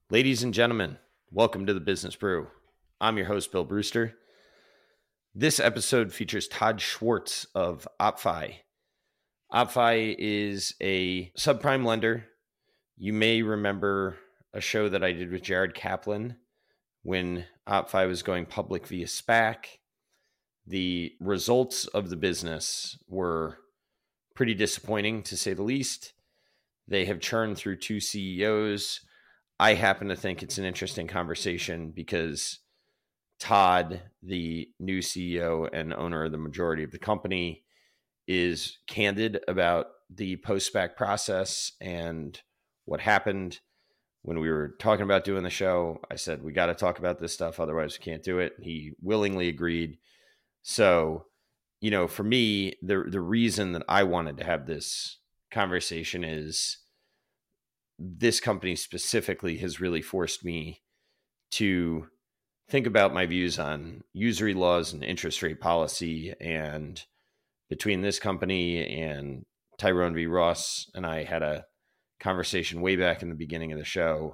Ladies and gentlemen, welcome to the Business Brew. I'm your host, Bill Brewster. This episode features Todd Schwartz of OppFi. OppFi is a subprime lender. You may remember a show that I did with Jared Kaplan when OppFi was going public via SPAC. The results of the business were pretty disappointing, to say the least. They have churned through two CEOs. I happen to think it's an interesting conversation because Todd, the new CEO and owner of the majority of the company, is candid about the post-SPAC process and what happened. When we were talking about doing the show, I said, we got to talk about this stuff, otherwise we can't do it. He willingly agreed. So, for me, the reason that I wanted to have this conversation is this company specifically has really forced me to think about my views on usury laws and interest rate policy. And between this company and Tyrone V. Ross and I had a conversation way back in the beginning of the show.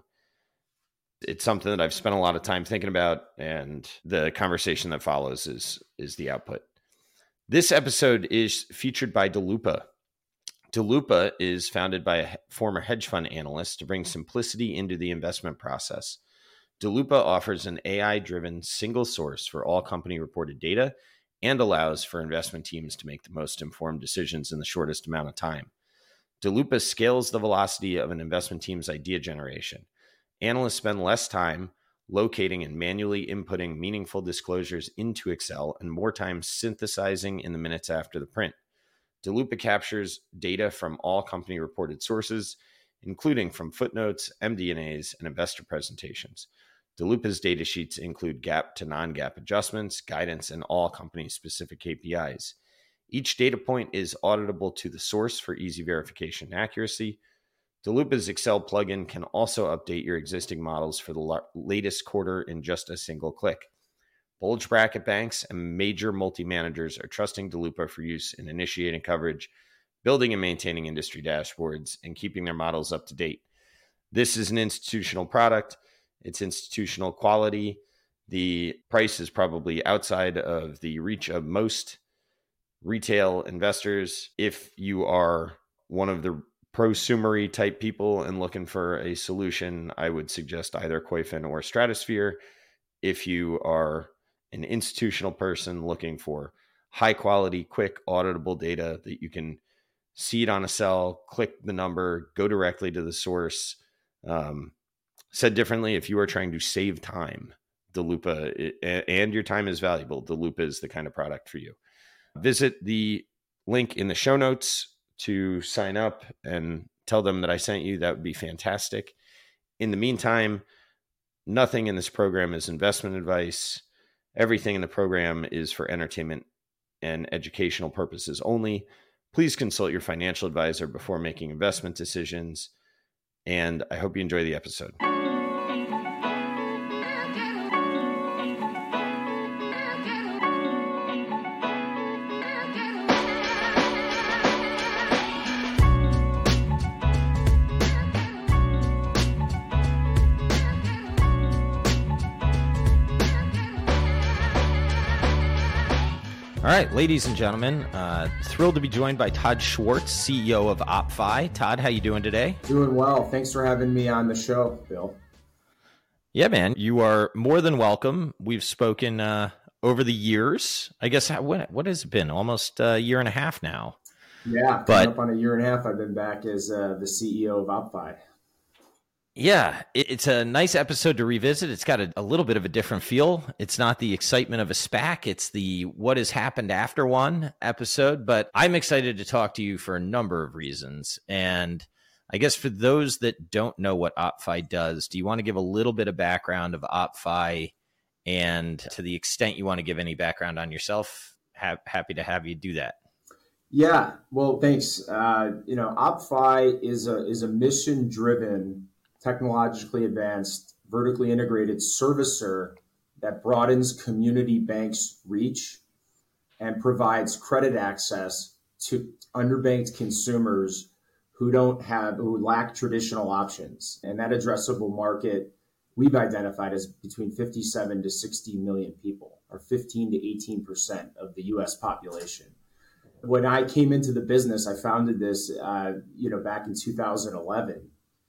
It's something that I've spent a lot of time thinking about, and the conversation that follows is the output. This episode is featured by Daloopa. Daloopa is founded by a former hedge fund analyst to bring simplicity into the investment process. Daloopa offers an AI-driven single source for all company-reported data and allows for investment teams to make the most informed decisions in the shortest amount of time. Daloopa scales the velocity of an investment team's idea generation. Analysts spend less time locating and manually inputting meaningful disclosures into Excel and more time synthesizing in the minutes after the print. Daloopa captures data from all company-reported sources, including from footnotes, MD&As, and investor presentations. Daloopa's data sheets include GAAP to non-GAAP adjustments, guidance, and all company-specific KPIs. Each data point is auditable to the source for easy verification and accuracy. Daloopa's Excel plugin can also update your existing models for the latest quarter in just a single click. Bulge bracket banks and major multi-managers are trusting Daloopa for use in initiating coverage, building and maintaining industry dashboards, and keeping their models up to date. This is an institutional product. It's institutional quality. The price is probably outside of the reach of most retail investors. If you are one of the prosumery type people and looking for a solution, I would suggest either Koyfin or Stratosphere. If you are an institutional person looking for high quality, quick, auditable data that you can see it on a cell, click the number, go directly to the source. Said differently, if you are trying to save time, Daloopa, and your time is valuable, Daloopa is the kind of product for you. Visit the link in the show notes to sign up and tell them that I sent you. That would be fantastic. In the meantime, nothing in this program is investment advice. Everything in the program is for entertainment and educational purposes only. Please consult your financial advisor before making investment decisions. And I hope you enjoy the episode. All right, ladies and gentlemen, thrilled to be joined by Todd Schwartz, CEO of OppFi. Todd, how you doing today? Doing well. Thanks for having me on the show, Bill. Yeah, man, you are more than welcome. We've spoken over the years. I guess, what has it been? Almost a year and a half now. Yeah, coming up on a year and a half, I've been back as the CEO of OppFi. Yeah, it's a nice episode to revisit. It's got a little bit of a different feel. It's not the excitement of a SPAC. It's the what has happened after one episode. But I'm excited to talk to you for a number of reasons. And I guess for those that don't know what OppFi does, do you want to give a little bit of background of OppFi? And to the extent you want to give any background on yourself, happy to have you do that. Yeah, well, thanks. OppFi is a mission-driven, technologically advanced, vertically integrated servicer that broadens community banks' reach and provides credit access to underbanked consumers who lack traditional options. And that addressable market we've identified as between 57 to 60 million people, or 15 to 18% of the US population. When I came into the business, I founded this, back in 2011.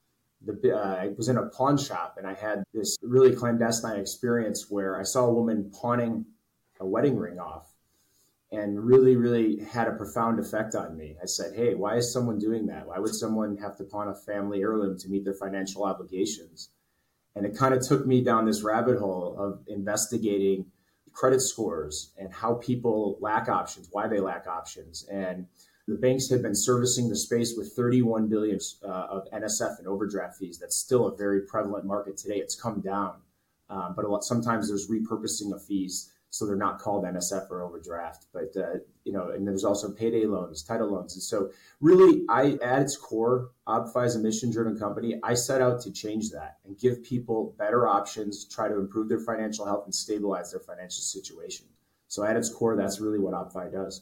I was in a pawn shop and I had this really clandestine experience where I saw a woman pawning a wedding ring off, and really, really had a profound effect on me. I said, hey, why is someone doing that? Why would someone have to pawn a family heirloom to meet their financial obligations? And it kind of took me down this rabbit hole of investigating credit scores and how people lack options, why they lack options. And the banks had been servicing the space with 31 billion of NSF and overdraft fees. That's still a very prevalent market today. It's come down, but sometimes there's repurposing of fees, so they're not called NSF or overdraft. But and there's also payday loans, title loans, and so really, at its core, OppFi is a mission-driven company. I set out to change that and give people better options, try to improve their financial health and stabilize their financial situation. So at its core, that's really what OppFi does.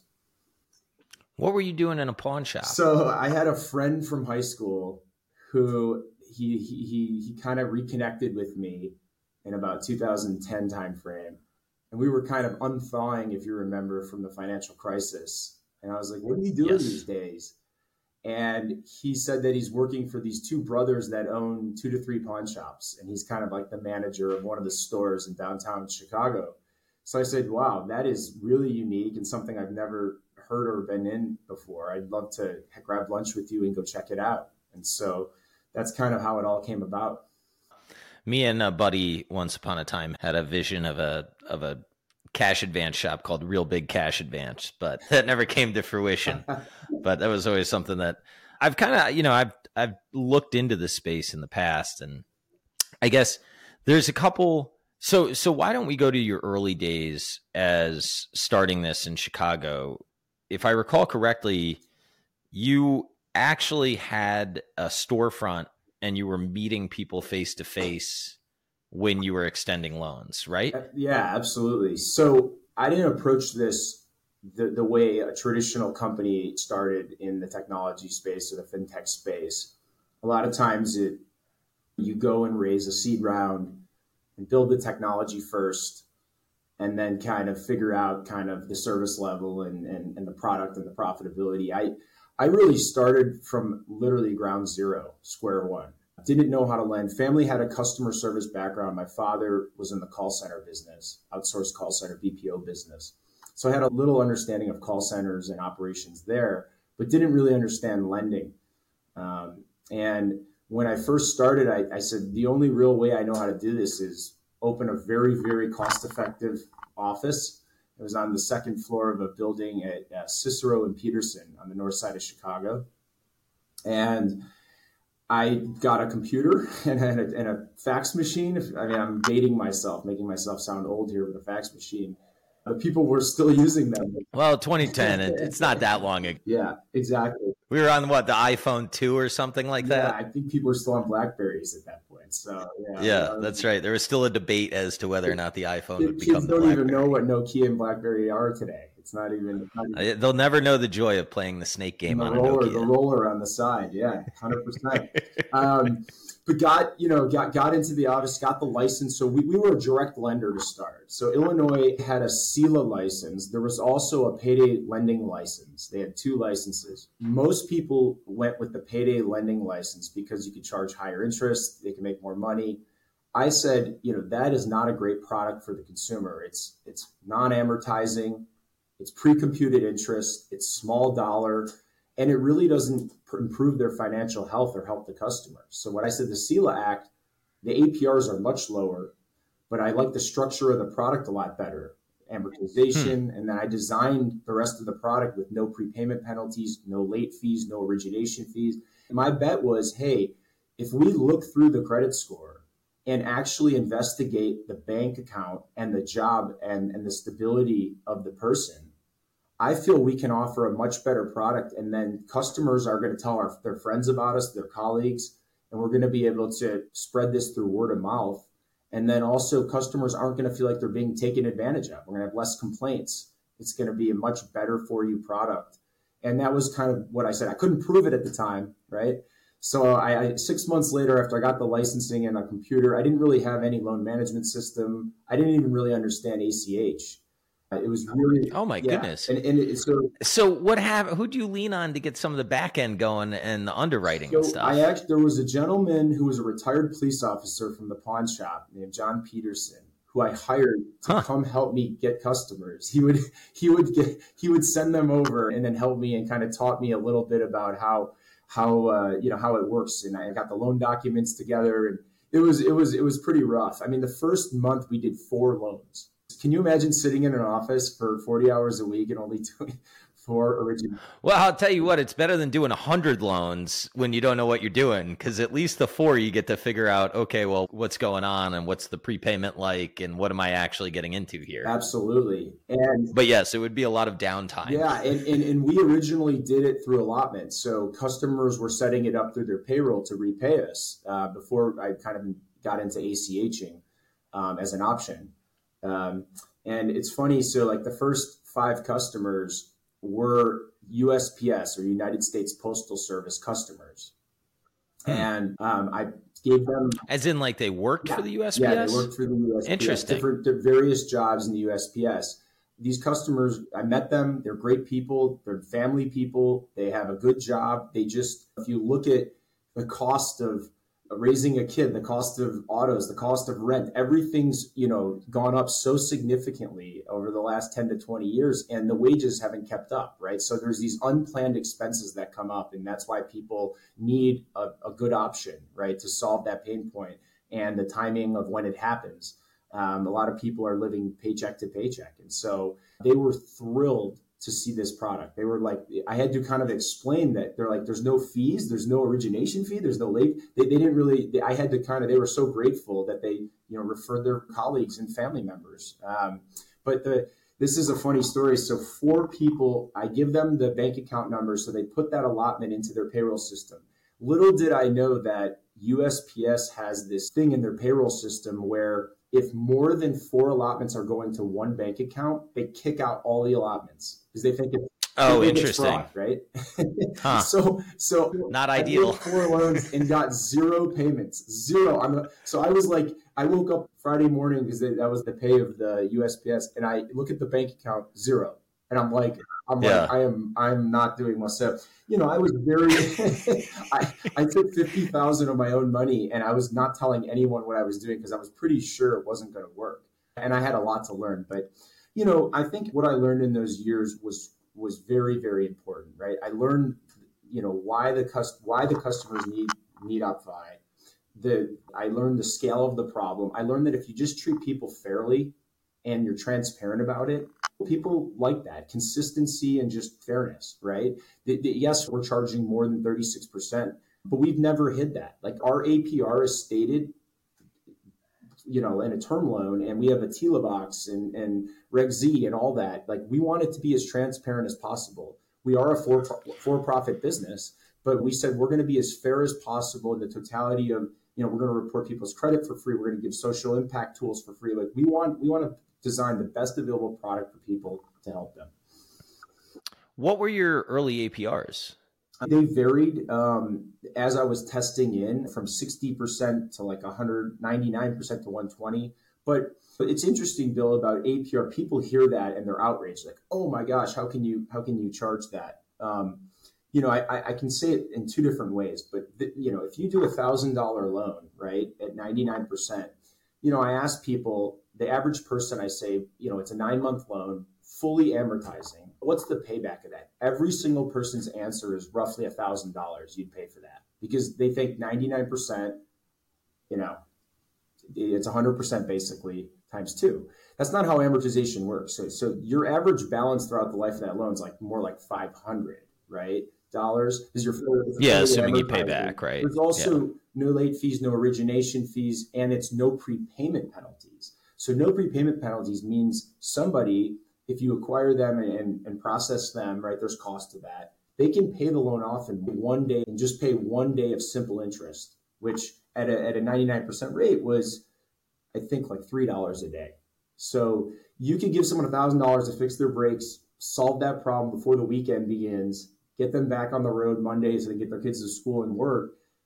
What were you doing in a pawn shop? So I had a friend from high school who he kind of reconnected with me in about 2010 timeframe. And we were kind of unthawing, if you remember, from the financial crisis. And I was like, what are you doing these days? And he said that he's working for these two brothers that own 2 to 3 pawn shops. And he's kind of like the manager of one of the stores in downtown Chicago. So I said, wow, that is really unique and something I've never heard or been in before. I'd love to grab lunch with you and go check it out. And so that's kind of how it all came about. Me and a buddy once upon a time had a vision of a cash advance shop called Real Big Cash Advance, but that never came to fruition. But that was always something that I've kind of, I've looked into this space in the past, and I guess there's a couple. So why don't we go to your early days as starting this in Chicago? If I recall correctly, you actually had a storefront and you were meeting people face to face when you were extending loans, right? Yeah, absolutely. So I didn't approach this the way a traditional company started in the technology space or the fintech space. A lot of times you go and raise a seed round and build the technology first, and then kind of figure out kind of the service level and the product and the profitability. I really started from literally ground zero, square one. Didn't know how to lend. Family had a customer service background. My father was in the call center business, outsourced call center, BPO business. So I had a little understanding of call centers and operations there, but didn't really understand lending. And when I first started, I said, the only real way I know how to do this is open a very, very cost-effective office. It was on the second floor of a building at Cicero and Peterson on the north side of Chicago. And I got a computer and a fax machine. I mean, I'm dating myself, making myself sound old here with a fax machine. But people were still using them. Well, 2010, it's not that long ago. Yeah, exactly. We were on the iPhone 2 or something like that? Yeah, I think people were still on BlackBerries at that point. So yeah, that's right. There was still a debate as to whether or not the iPhone would become kids the BlackBerry. Don't even know what Nokia and BlackBerry are today. It's not even. They'll never know the joy of playing the snake game on a Nokia. The roller on the side, yeah, 100%. But got into the office, got the license. So we were a direct lender to start. So Illinois had a CELA license. There was also a payday lending license. They had 2 licenses. Most people went with the payday lending license because you could charge higher interest, they can make more money. I said, that is not a great product for the consumer. It's non-amortizing, it's pre-computed interest, it's small dollar, and it really doesn't improve their financial health or help the customer. So when I said the CELA Act, the APRs are much lower, but I like the structure of the product a lot better. Amortization, and then I designed the rest of the product with no prepayment penalties, no late fees, no origination fees. And my bet was, hey, if we look through the credit score and actually investigate the bank account and the job and the stability of the person, I feel we can offer a much better product. And then customers are going to tell their friends about us, their colleagues, and we're going to be able to spread this through word of mouth. And then also customers aren't going to feel like they're being taken advantage of. We're going to have less complaints. It's going to be a much better for you product. And that was kind of what I said. I couldn't prove it at the time, right? So 6 months later, after I got the licensing and a computer, I didn't really have any loan management system. I didn't even really understand ACH. It was really, Oh my yeah. goodness. So what happened? Who do you lean on to get some of the back end going and the underwriting and stuff? There was a gentleman who was a retired police officer from the pawn shop named John Peterson, who I hired to come help me get customers. He would send them over and then help me and kind of taught me a little bit about how it works. And I got the loan documents together, and it was pretty rough. I mean, the first month we did 4 loans. Can you imagine sitting in an office for 40 hours a week and only doing 4 original? Well, I'll tell you what, it's better than doing 100 loans when you don't know what you're doing, because at least the 4 you get to figure out, okay, well, what's going on and what's the prepayment like and what am I actually getting into here? Absolutely. But yes, it would be a lot of downtime. Yeah, and we originally did it through allotment. So customers were setting it up through their payroll to repay us before I kind of got into ACHing as an option. And it's funny, so like the first 5 customers were USPS or United States Postal Service customers. And I gave them... As in like they worked for the USPS? Yeah, they worked for the USPS. Interesting. Different various jobs in the USPS. These customers, I met them. They're great people. They're family people. They have a good job. If you look at the cost of raising a kid, the cost of autos, the cost of rent, everything's, gone up so significantly over the last 10 to 20 years, and the wages haven't kept up, right? So there's these unplanned expenses that come up, and that's why people need a good option, right, to solve that pain point and the timing of when it happens. A lot of people are living paycheck to paycheck. And so they were thrilled to see this product. They were like, I had to kind of explain that they're like, there's no fees, there's no origination fee, there's no late. They didn't really, I had to they were so grateful that they, referred their colleagues and family members. This is a funny story. So 4 people, I give them the bank account number. So they put that allotment into their payroll system. Little did I know that USPS has this thing in their payroll system where if more than 4 allotments are going to one bank account, they kick out all the allotments because they think it's fraud, right? Huh. So not ideal. I did 4 loans and got 0 payments, 0. So I was like, I woke up Friday morning because that was the pay of the USPS, and I look at the bank account, 0, and I'm like, I'm not doing well. So, I was I took $50,000 of my own money, and I was not telling anyone what I was doing because I was pretty sure it wasn't going to work. And I had a lot to learn. But, I think what I learned in those years was very, very important, right? I learned, why the customers need OppFi. I learned the scale of the problem. I learned that if you just treat people fairly and you're transparent about it, people like that consistency and just fairness, right? Yes, we're charging more than 36%, but we've never hid that. Like our APR is stated, in a term loan, and we have a TILA box and Reg Z and all that. Like we want it to be as transparent as possible. We are a for-profit business, but we said we're going to be as fair as possible in the totality of, we're going to report people's credit for free. We're going to give social impact tools for free. Like we want to design the best available product for people to help them. What were your early APRs? They varied as I was testing in from 60% to like 199% to 120. But it's interesting, Bill, about APR. People hear that and they're outraged, like, "Oh my gosh, how can you charge that?" I can say it in 2 different ways. But if you do $1,000 loan, right, at 99%, I ask people, the average person, I say, it's a 9-month loan, fully amortizing. What's the payback of that? Every single person's answer is roughly $1,000 you'd pay for that because they think 99%, it's 100% basically times 2. That's not how amortization works. So your average balance throughout the life of that loan is more like $500, right? Dollars is your assuming you pay back, right? There's also no late fees, no origination fees, and it's no prepayment penalties. So no prepayment penalties means somebody, if you acquire them and process them, right, there's cost to that. They can pay the loan off in 1 day and just pay 1 day of simple interest, which at a 99% rate was, I think, like $3 a day. So you could give someone $1,000 to fix their brakes, solve that problem before the weekend begins, get them back on the road Monday so they get their kids to school and work.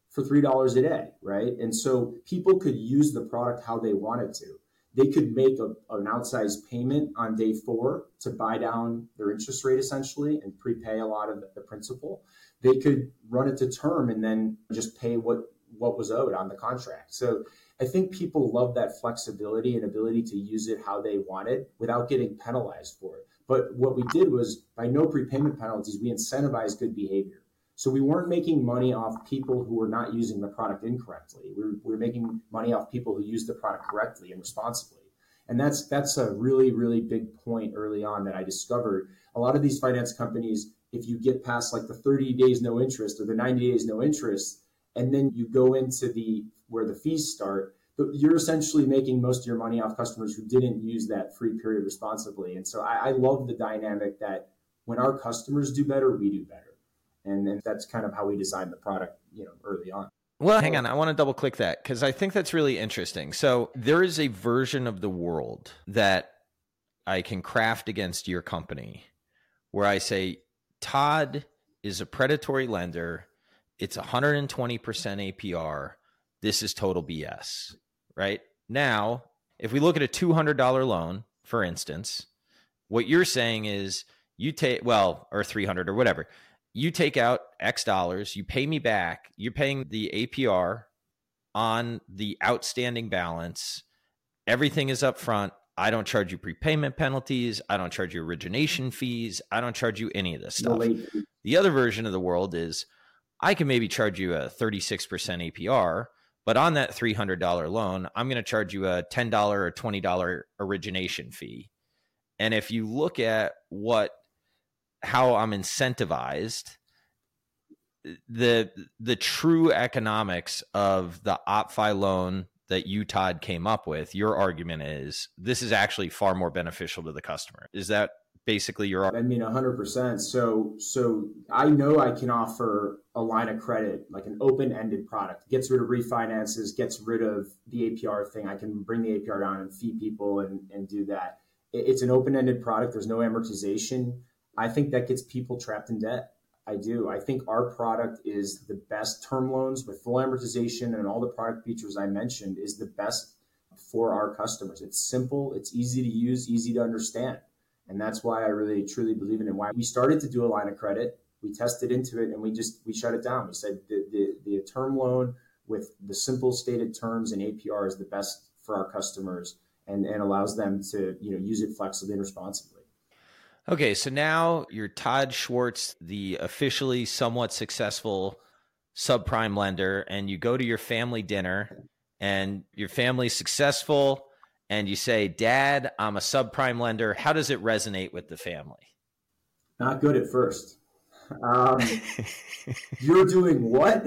for $3 a day, right? And so people could use the product how they wanted to. They could make an outsized payment on day 4 to buy down their interest rate essentially and prepay a lot of the principal. They could run it to term and then just pay what was owed on the contract. So I think people love that flexibility and ability to use it how they wanted without getting penalized for it. But what we did was, by no prepayment penalties, we incentivized good behavior. So we weren't making money off people who were not using the product incorrectly. We were making money off people who used the product correctly and responsibly. And that's a really, really big point early on that I discovered. A lot of these finance companies, if you get past like the 30 days no interest or the 90 days no interest, and then you go into where the fees start, you're essentially making most of your money off customers who didn't use that free period responsibly. And so I love the dynamic that when our customers do better, we do better. And that's kind of how we designed the product, early on. Well, hang on. I want to double click that because I think that's really interesting. So there is a version of the world that I can craft against your company where I say, Todd is a predatory lender. It's 120% APR. This is total BS, right? Now, if we look at a $200 loan, for instance, what you're saying is you take, or 300 or whatever, you take out X dollars, you pay me back, you're paying the APR on the outstanding balance. Everything is up front. I don't charge you prepayment penalties. I don't charge you origination fees. I don't charge you any of this stuff. The other version of the world is I can maybe charge you a 36% APR, but on that $300 loan, I'm going to charge you a $10 or $20 origination fee. And if you look at how I'm incentivized, the true economics of the OppFi loan that you, Todd, came up with, your argument is this is actually far more beneficial to the customer. Is that basically your argument? I mean, 100%. So I know I can offer a line of credit, like an open-ended product, gets rid of refinances, gets rid of the APR thing. I can bring the APR down and fee people and do that. It's an open-ended product. There's no amortization. I think that gets people trapped in debt. I do. I think our product is the best. Term loans with full amortization and all the product features I mentioned is the best for our customers. It's simple, it's easy to use, easy to understand. And that's why I really truly believe in it. Why we started to do a line of credit, we tested into it and we shut it down. We said the term loan with the simple stated terms and APR is the best for our customers and allows them to use it flexibly and responsibly. Okay, so now you're Todd Schwartz, the officially somewhat successful subprime lender, and you go to your family dinner and your family's successful and you say, Dad, I'm a subprime lender. How does it resonate with the family? Not good at first. You're doing what?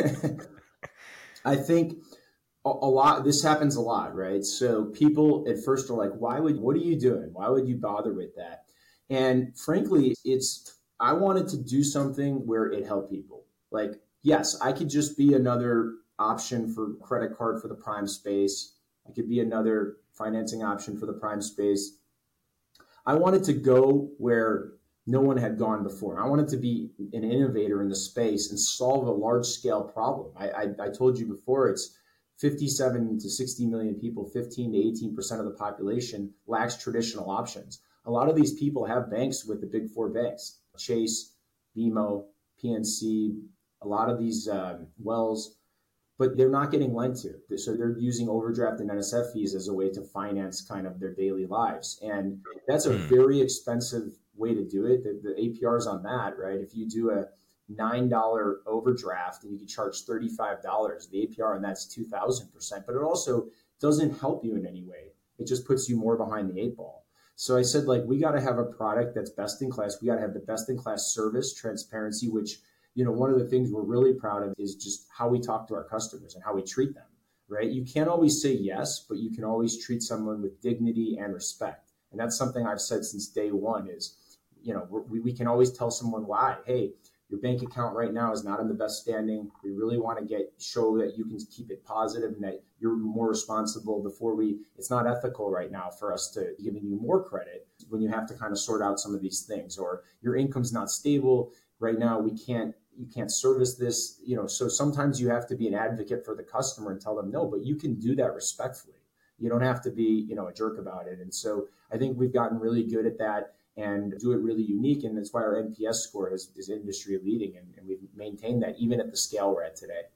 I think a lot, this happens a lot, right? So people at first are like, what are you doing? Why would you bother with that? And frankly, I wanted to do something where it helped people. Like, yes, I could just be another option for credit card for the prime space. I could be another financing option for the prime space. I wanted to go where no one had gone before. I wanted to be an innovator in the space and solve a large scale problem. I told you before, it's 57 to 60 million people, 15 to 18% of the population lacks traditional options. A lot of these people have banks with the big four banks, Chase, BMO, PNC, a lot of these Wells, but they're not getting lent to. So they're using overdraft and NSF fees as a way to finance kind of their daily lives. And that's a very expensive way to do it. The APRs on that, right? If you do a $9 overdraft and you can charge $35, the APR on that's 2,000%, but it also doesn't help you in any way. It just puts you more behind the eight ball. So I said, we got to have a product that's best in class. We got to have the best in class service, transparency, which, one of the things we're really proud of is just how we talk to our customers and how we treat them, right? You can't always say yes, but you can always treat someone with dignity and respect. And that's something I've said since day one is, we can always tell someone why, hey, your bank account right now is not in the best standing. We really want to show that you can keep it positive and that you're more responsible it's not ethical right now for us to be giving you more credit when you have to kind of sort out some of these things, or your income's not stable right now. We can't you can't service this, so sometimes you have to be an advocate for the customer and tell them no, but you can do that respectfully. You don't have to be, a jerk about it. And so I think we've gotten really good at that and do it really unique. And that's why our NPS score is industry leading. And we've maintained that even at the scale we're at today.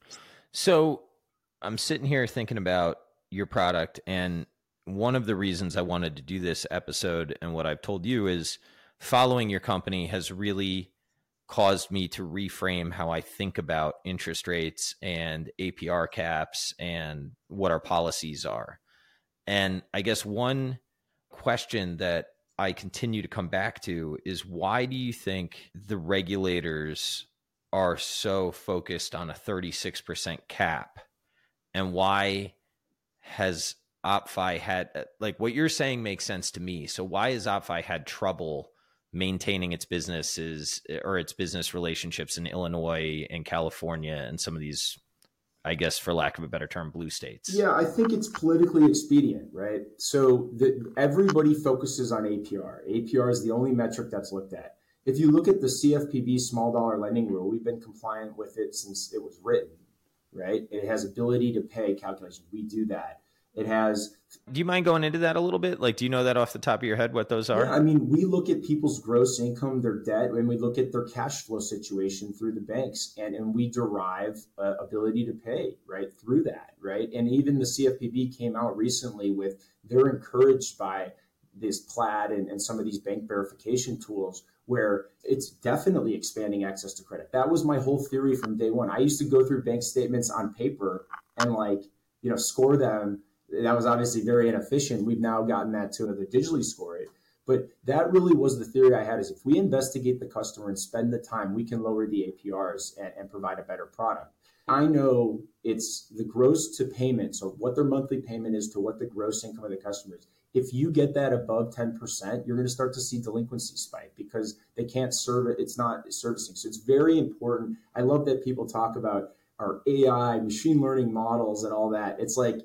So I'm sitting here thinking about your product, and one of the reasons I wanted to do this episode and what I've told you is following your company has really caused me to reframe how I think about interest rates and APR caps and what our policies are. And I guess one question that I continue to come back to is, why do you think the regulators are so focused on a 36% cap? And why has OppFi had, like, what you're saying makes sense to me. So why has OppFi had trouble maintaining its businesses or its business relationships in Illinois and California and some of these, I guess, for lack of a better term, blue states? Yeah, I think it's politically expedient, right? So everybody focuses on APR. APR is the only metric that's looked at. If you look at the CFPB small dollar lending rule, we've been compliant with it since it was written, right? It has ability to pay calculations. We do that. It has. Do you mind going into that a little bit? Like, do you know that off the top of your head, what those are? Yeah, I mean, we look at people's gross income, their debt, and we look at their cash flow situation through the banks, and we derive ability to pay right through that, right? And even the CFPB came out recently with, they're encouraged by this Plaid and some of these bank verification tools where it's definitely expanding access to credit. That was my whole theory from day one. I used to go through bank statements on paper and score them. That was obviously very inefficient. We've now gotten that to the digitally score it. But that really was the theory I had, is if we investigate the customer and spend the time, we can lower the APRs and provide a better product. I know it's the gross to payment, so what their monthly payment is to what the gross income of the customer is. If you get that above 10%, you're going to start to see delinquency spike because they can't serve it. It's not servicing. So it's very important. I love that people talk about our AI, machine learning models and all that. It's like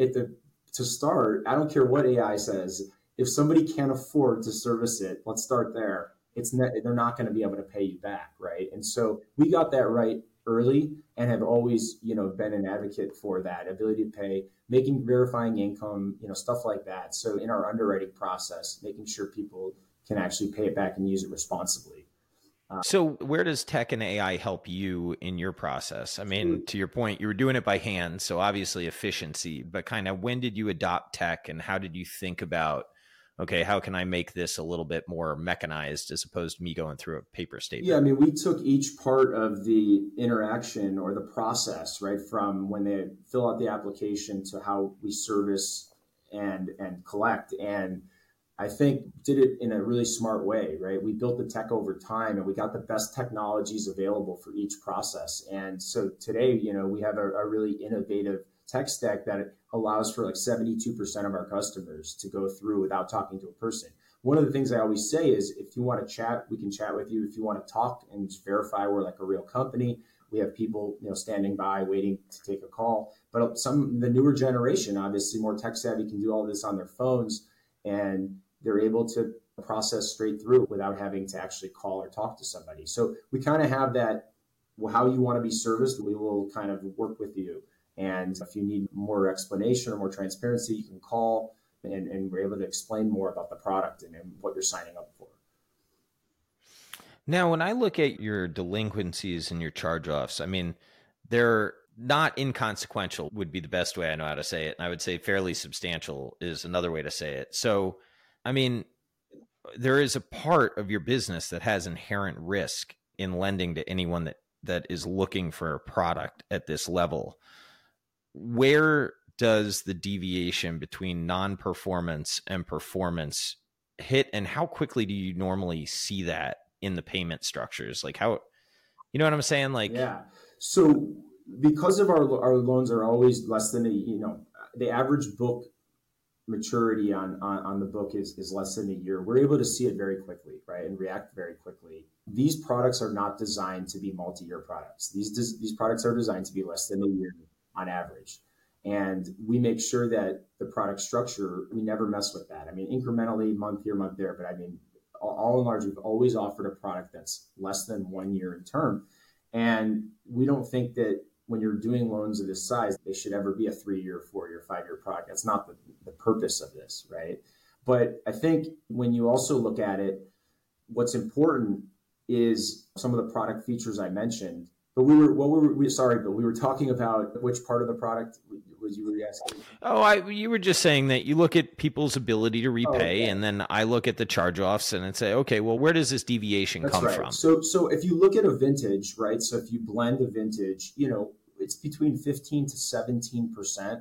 to start, I don't care what AI says. If somebody can't afford to service it, let's start there. They're not going to be able to pay you back, right? And so we got that right early and have always, been an advocate for that ability to pay, verifying income, stuff like that. So in our underwriting process, making sure people can actually pay it back and use it responsibly. So where does tech and AI help you in your process? I mean, to your point, you were doing it by hand, so obviously efficiency, but kind of when did you adopt tech and how did you think about, okay, how can I make this a little bit more mechanized as opposed to me going through a paper statement? Yeah, I mean, we took each part of the interaction or the process, right, from when they fill out the application to how we service and collect. And I think did it in a really smart way, right? We built the tech over time and we got the best technologies available for each process. And so today, we have a really innovative tech stack that allows for 72% of our customers to go through without talking to a person. One of the things I always say is, if you want to chat, we can chat with you. If you want to talk and just verify we're like a real company, we have people, standing by waiting to take a call. But the newer generation, obviously more tech savvy, can do all this on their phones, and they're able to process straight through without having to actually call or talk to somebody. So we kind of have that, how you want to be serviced, we will kind of work with you. And if you need more explanation or more transparency, you can call and we're able to explain more about the product and what you're signing up for. Now, when I look at your delinquencies and your charge-offs, I mean, they're not inconsequential would be the best way I know how to say it. And I would say fairly substantial is another way to say it. So, I mean, there is a part of your business that has inherent risk in lending to anyone that is looking for a product at this level. Where does the deviation between non-performance and performance hit, and how quickly do you normally see that in the payment structures? Like, how, you know what I'm saying? Like, yeah. So because of our loans are always less than the average book maturity on the book is less than a year, we're able to see it very quickly, right, and react very quickly. These products are not designed to be multi-year products. These products are designed to be less than a year on average. And we make sure that the product structure, we never mess with that. I mean, incrementally, month here, month there, but I mean, all in large, we've always offered a product that's less than 1 year in term. And we don't think that when you're doing loans of this size, they should ever be a 3-year, 4-year, 5-year product. That's not the purpose of this, right? But I think when you also look at it, what's important is some of the product features I mentioned. But we were talking about which part of the product was you were asking? You were just saying that you look at people's ability to repay, Okay. and then I look at the charge-offs and say, okay, well, where does this deviation That's come right. from? So if you look at a vintage, right? So if you blend a vintage, it's between 15 to 17%.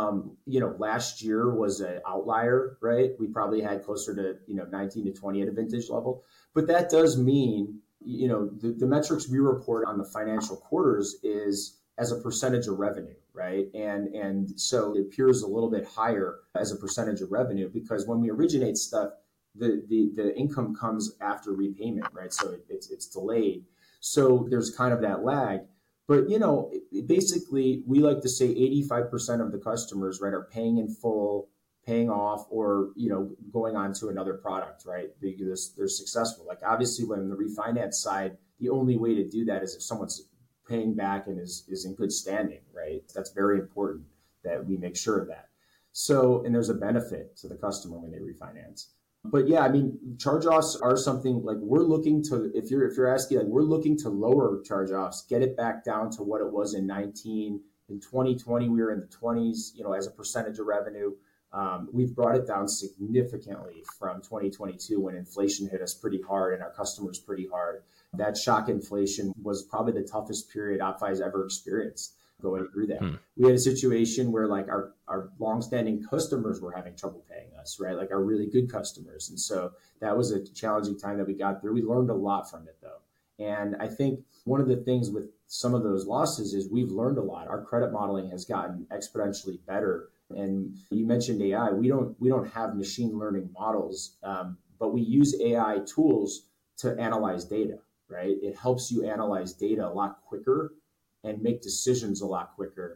Last year was an outlier, right? We probably had closer to 19 to 20 at a vintage level, but that does mean the metrics we report on the financial quarters is as a percentage of revenue, right? And so it appears a little bit higher as a percentage of revenue because when we originate stuff, the income comes after repayment, right? So it's delayed. So there's kind of that lag. But, basically, we like to say 85% of the customers, right, are paying in full, paying off, or, going on to another product, right? Because they're successful. Like, obviously, when the refinance side, the only way to do that is if someone's paying back and is in good standing, right? That's very important that we make sure of that. So, and there's a benefit to the customer when they refinance. But yeah, I mean, charge-offs are something like we're looking to, if you're asking, like we're looking to lower charge-offs, get it back down to what it was in 19. In 2020, we were in the 20s, as a percentage of revenue. We've brought it down significantly from 2022 when inflation hit us pretty hard and our customers pretty hard. That shock inflation was probably the toughest period OppFi has ever experienced going through that. We had a situation where like our longstanding customers were having trouble paying us, right? Like our really good customers. And so that was a challenging time that we got through. We learned a lot from it though. And I think one of the things with some of those losses is we've learned a lot. Our credit modeling has gotten exponentially better. And you mentioned AI. We don't have machine learning models, but we use AI tools to analyze data, right? It helps you analyze data a lot quicker and make decisions a lot quicker.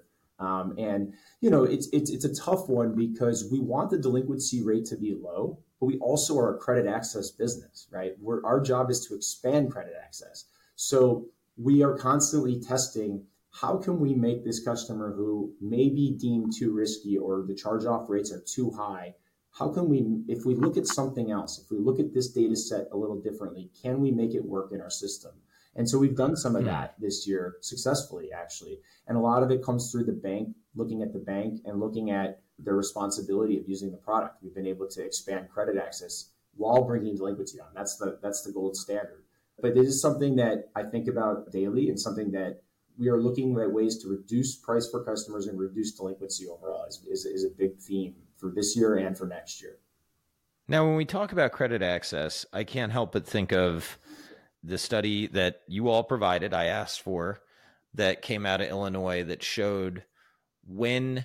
It's a tough one because we want the delinquency rate to be low, but we also are a credit access business, right? Our job is to expand credit access. So we are constantly testing how can we make this customer who may be deemed too risky or the charge-off rates are too high, how can we, if we look at something else, if we look at this data set a little differently, can we make it work in our system? And so we've done some of that this year successfully, actually. And a lot of it comes through the bank, looking at the bank and looking at their responsibility of using the product. We've been able to expand credit access while bringing delinquency down. That's the gold standard. But this is something that I think about daily and something that we are looking at ways to reduce price for customers and reduce delinquency overall is a big theme for this year and for next year. Now, when we talk about credit access, I can't help but think of the study that you all provided, I asked for, that came out of Illinois that showed when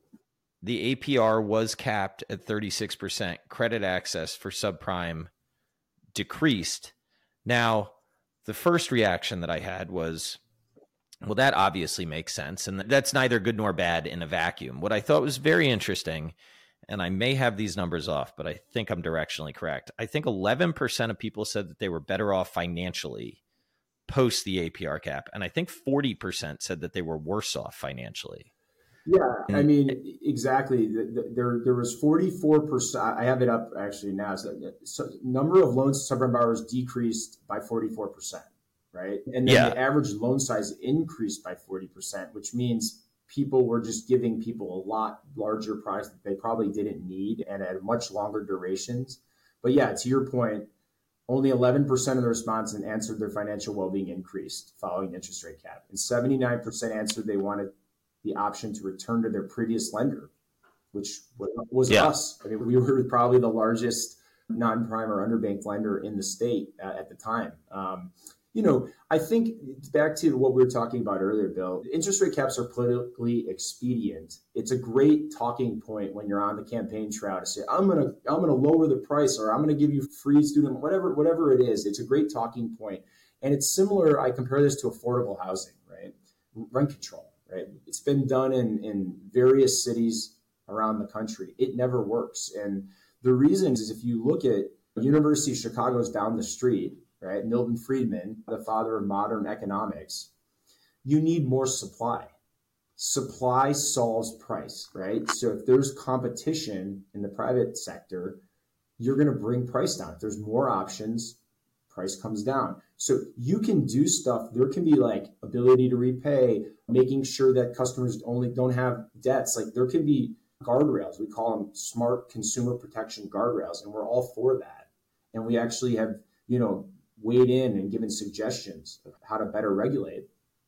the APR was capped at 36%, credit access for subprime decreased. Now, the first reaction that I had was, well, that obviously makes sense. And that's neither good nor bad in a vacuum. What I thought was very interesting, and I may have these numbers off, but I think I'm directionally correct. I think 11% of people said that they were better off financially post the APR cap. And I think 40% said that they were worse off financially. Yeah, I mean, exactly. There was 44%. I have it up actually now. So number of loans to subprime borrowers decreased by 44%, right? And then the average loan size increased by 40%, which means people were just giving people a lot larger products that they probably didn't need and at much longer durations. But yeah, to your point, only 11% of the respondents answered their financial well-being increased following the interest rate cap. And 79% answered they wanted the option to return to their previous lender, which was us. I mean, we were probably the largest non-prime or underbanked lender in the state at the time. I think back to what we were talking about earlier, Bill, interest rate caps are politically expedient. It's a great talking point when you're on the campaign trail to say, I'm gonna lower the price, or I'm gonna give you free student, whatever it is. It's a great talking point. And it's similar, I compare this to affordable housing, right? Rent control, right? It's been done in various cities around the country. It never works. And the reason is if you look at University of Chicago's down the street, right? Milton Friedman, the father of modern economics, you need more supply. Supply solves price, right? So if there's competition in the private sector, you're going to bring price down. If there's more options, price comes down. So you can do stuff. There can be like ability to repay, making sure that customers only don't have debts. Like there can be guardrails. We call them smart consumer protection guardrails, and we're all for that. And we actually have, weighed in and given suggestions of how to better regulate.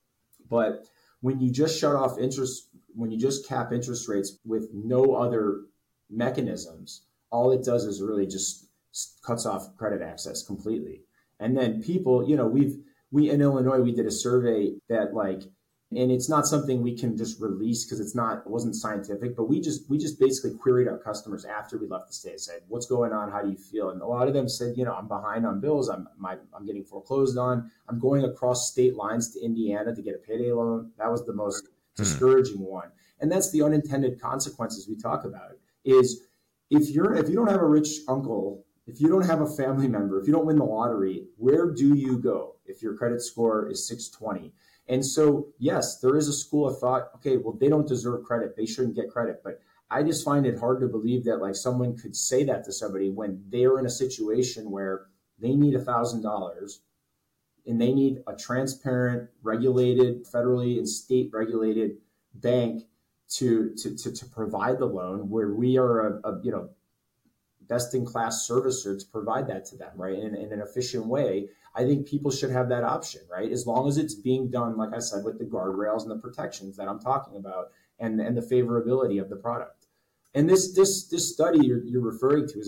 But when you just shut off interest, when you just cap interest rates with no other mechanisms, all it does is really just cuts off credit access completely. And then people, we in Illinois, we did a survey that and it's not something we can just release because it wasn't scientific, but we just basically queried our customers after we left the state, said, what's going on? How do you feel? And a lot of them said, I'm behind on bills. I'm getting foreclosed on. I'm going across state lines to Indiana to get a payday loan. That was the most discouraging one. And that's the unintended consequences we talk about is if you don't have a rich uncle, if you don't have a family member, if you don't win the lottery, where do you go if your credit score is 620? And so, yes, there is a school of thought, okay, well, they don't deserve credit. They shouldn't get credit. But I just find it hard to believe that someone could say that to somebody when they're in a situation where they need $1,000 and they need a transparent, regulated, federally and state regulated bank to provide the loan, where we are a best in class servicer to provide that to them, right? In an efficient way. I think people should have that option, right? As long as it's being done, like I said, with the guardrails and the protections that I'm talking about and the favorability of the product. And this study you're referring to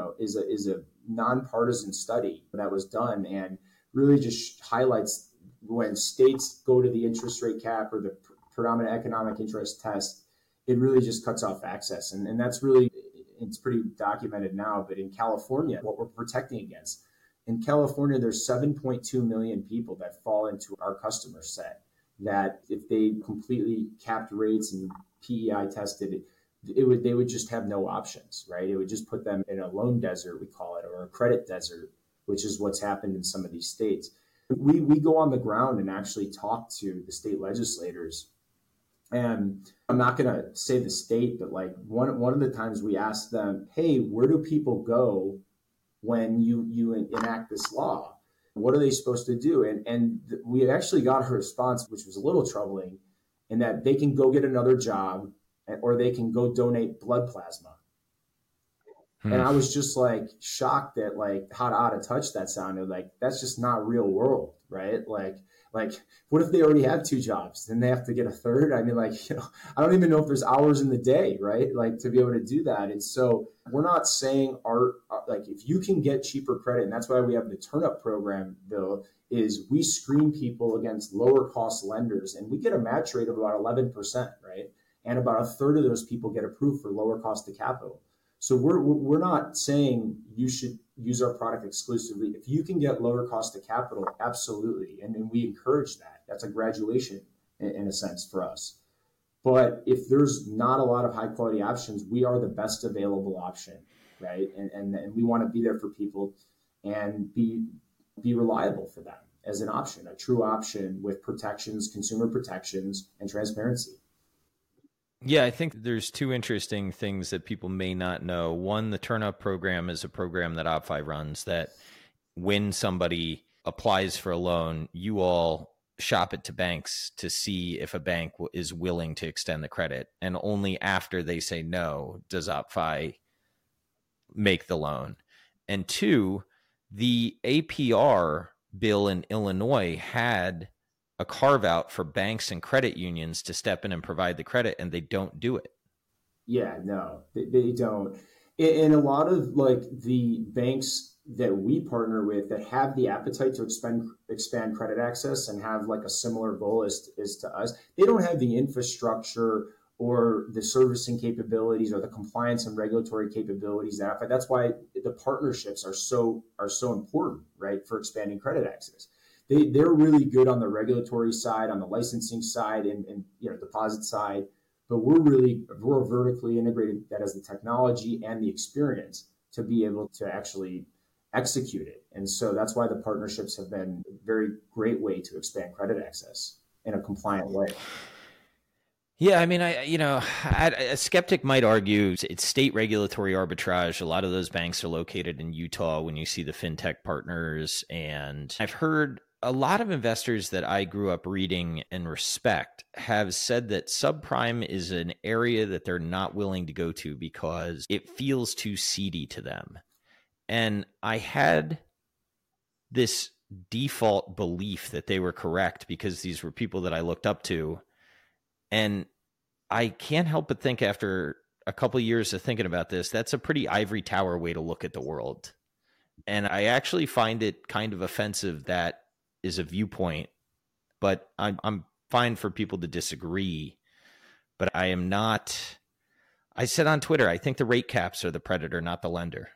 is a nonpartisan study that was done and really just highlights when states go to the interest rate cap or the predominant economic interest test, it really just cuts off access. And that's really, it's pretty documented now, but in California, what we're protecting against. In California, there's 7.2 million people that fall into our customer set that if they completely capped rates and PEI tested, they would just have no options, right? It would just put them in a loan desert, we call it, or a credit desert, which is what's happened in some of these states. We go on the ground and actually talk to the state legislators. And I'm not going to say the state, but one of the times we asked them, hey, where do people go when you enact this law? What are they supposed to do? And we had actually got a response, which was a little troubling, in that they can go get another job or they can go donate blood plasma. And I was just shocked at how out of touch that sounded. That's just not real world, right? What if they already have two jobs? Then they have to get a third. I mean, I don't even know if there's hours in the day, right? To be able to do that. And so we're not saying if you can get cheaper credit, and that's why we have the TurnUp program, Bill, is we screen people against lower cost lenders and we get a match rate of about 11%, right? And about a third of those people get approved for lower cost of capital. So we're not saying you should use our product exclusively. If you can get lower cost of capital, absolutely. And we encourage that. That's a graduation in a sense for us. But if there's not a lot of high quality options, we are the best available option, right? And we want to be there for people and be reliable for them as an option, a true option with protections, consumer protections, and transparency. Yeah, I think there's two interesting things that people may not know. One, the TurnUp program is a program that OppFi runs that when somebody applies for a loan, you all shop it to banks to see if a bank is willing to extend the credit. And only after they say no does OppFi make the loan. And two, the APR bill in Illinois had a carve out for banks and credit unions to step in and provide the credit, and they don't do it. Yeah, no, they don't. And a lot of the banks that we partner with that have the appetite to expand credit access and have a similar goal as to us, they don't have the infrastructure or the servicing capabilities or the compliance and regulatory capabilities. That's why the partnerships are so important, right, for expanding credit access. They're really good on the regulatory side, on the licensing side, and deposit side. But we're vertically integrated that has the technology and the experience to be able to actually execute it. And so that's why the partnerships have been a very great way to expand credit access in a compliant way. Yeah, I mean, a skeptic might argue it's state regulatory arbitrage. A lot of those banks are located in Utah when you see the fintech partners. And I've heard a lot of investors that I grew up reading and respect have said that subprime is an area that they're not willing to go to because it feels too seedy to them. And I had this default belief that they were correct because these were people that I looked up to. And I can't help but think after a couple of years of thinking about this, that's a pretty ivory tower way to look at the world. And I actually find it kind of offensive that is a viewpoint, but I'm fine for people to disagree. But I am not, I said on Twitter, I think the rate caps are the predator, not the lender.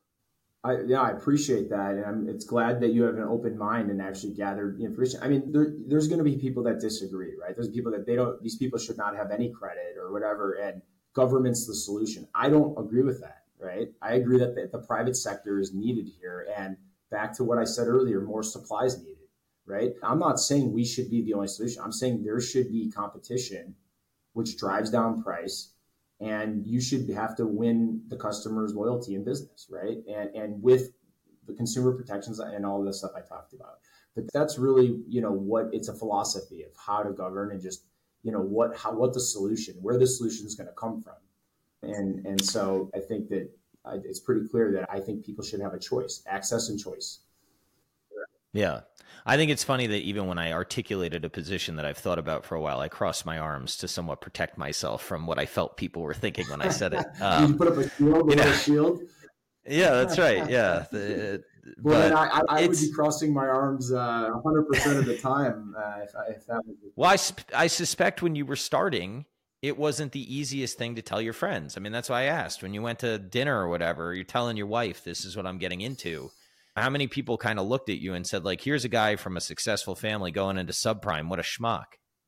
I appreciate that. And it's glad that you have an open mind and actually gathered the information. I mean, there's going to be people that disagree, right? There's people that these people should not have any credit or whatever. And government's the solution. I don't agree with that, right? I agree that the private sector is needed here. And back to what I said earlier, more supply is needed, right? I'm not saying we should be the only solution. I'm saying there should be competition, which drives down price. And you should have to win the customer's loyalty in business, right? And with the consumer protections and all the stuff I talked about. But that's really, what it's a philosophy of how to govern and just, what the solution, where the solution is going to come from. And so I think that it's pretty clear that I think people should have a choice, access and choice. Yeah. I think it's funny that even when I articulated a position that I've thought about for a while, I crossed my arms to somewhat protect myself from what I felt people were thinking when I said it. Did you put up a shield? Yeah, that's right. Yeah. Well, I would be crossing my arms 100% of the time if that was. Well, I suspect when you were starting, it wasn't the easiest thing to tell your friends. I mean, that's why I asked. When you went to dinner or whatever, you're telling your wife, this is what I'm getting into. How many people kind of looked at you and said, like, here's a guy from a successful family going into subprime. What a schmuck.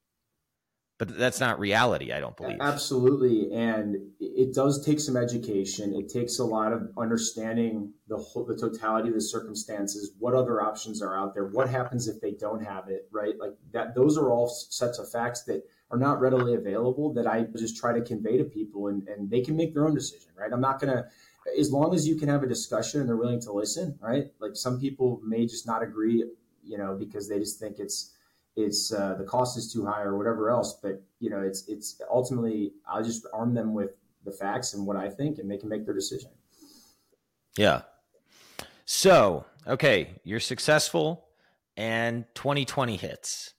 But that's not reality, I don't believe. Absolutely. And it does take some education. It takes a lot of understanding the totality of the circumstances, what other options are out there, what happens if they don't have it, right? Like that, those are all sets of facts that are not readily available that I just try to convey to people and they can make their own decision, right? I'm not going to, as long as you can have a discussion and they're willing to listen, right? Like some people may just not agree, because they just think it's the cost is too high or whatever else. But, it's ultimately, I'll just arm them with the facts and what I think, and they can make their decision. Yeah. So, okay, you're successful and 2020 hits.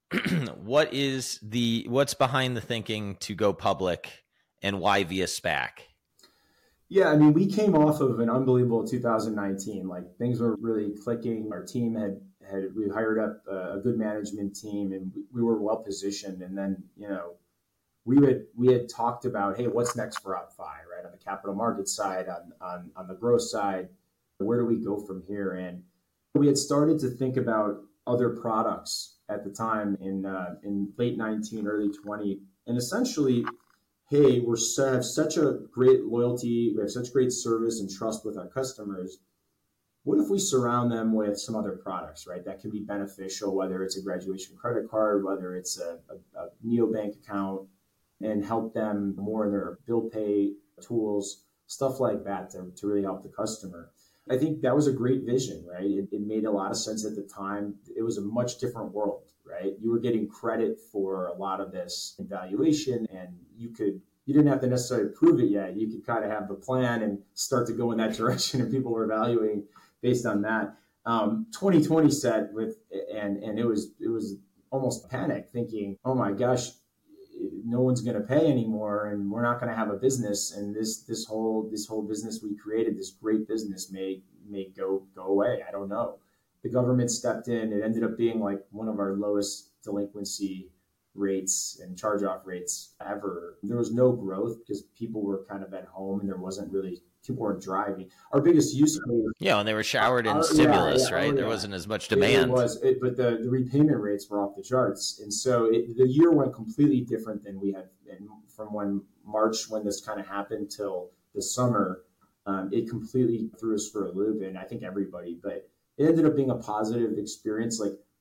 What's behind the thinking to go public and why via SPAC? Yeah, I mean, we came off of an unbelievable 2019. Like things were really clicking. Our team we hired up a good management team, and we were well positioned. And then, we had talked about, hey, what's next for OppFi, right? On the capital markets side, on the growth side, where do we go from here? And we had started to think about other products at the time in late 19, early 20, and essentially, hey, have such a great loyalty, we have such great service and trust with our customers. What if we surround them with some other products, right? That can be beneficial, whether it's a graduation credit card, whether it's a neobank account, and help them more in their bill pay tools, stuff like that to really help the customer. I think that was a great vision, right? It made a lot of sense at the time. It was a much different world, right? You were getting credit for a lot of this evaluation, and you didn't have to necessarily prove it yet. You could kind of have the plan and start to go in that direction, and people were evaluating based on that. 2020 set and it was almost panic, thinking, oh my gosh, no one's going to pay anymore, and we're not going to have a business, and this whole business we created, this great business may go away. I don't know. The government stepped in. It ended up being like one of our lowest delinquency rates and charge-off rates ever. There was no growth because people were kind of at home, and people weren't driving. Our biggest use case. Yeah, and they were showered in stimulus, right? There wasn't as much demand. But the repayment rates were off the charts. And so the year went completely different than we had from March, when this kind of happened, till the summer. It completely threw us for a loop, and I think everybody. But it ended up being a positive experience. Like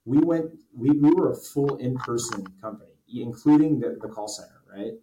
we were a full in-person company, including the call center, right?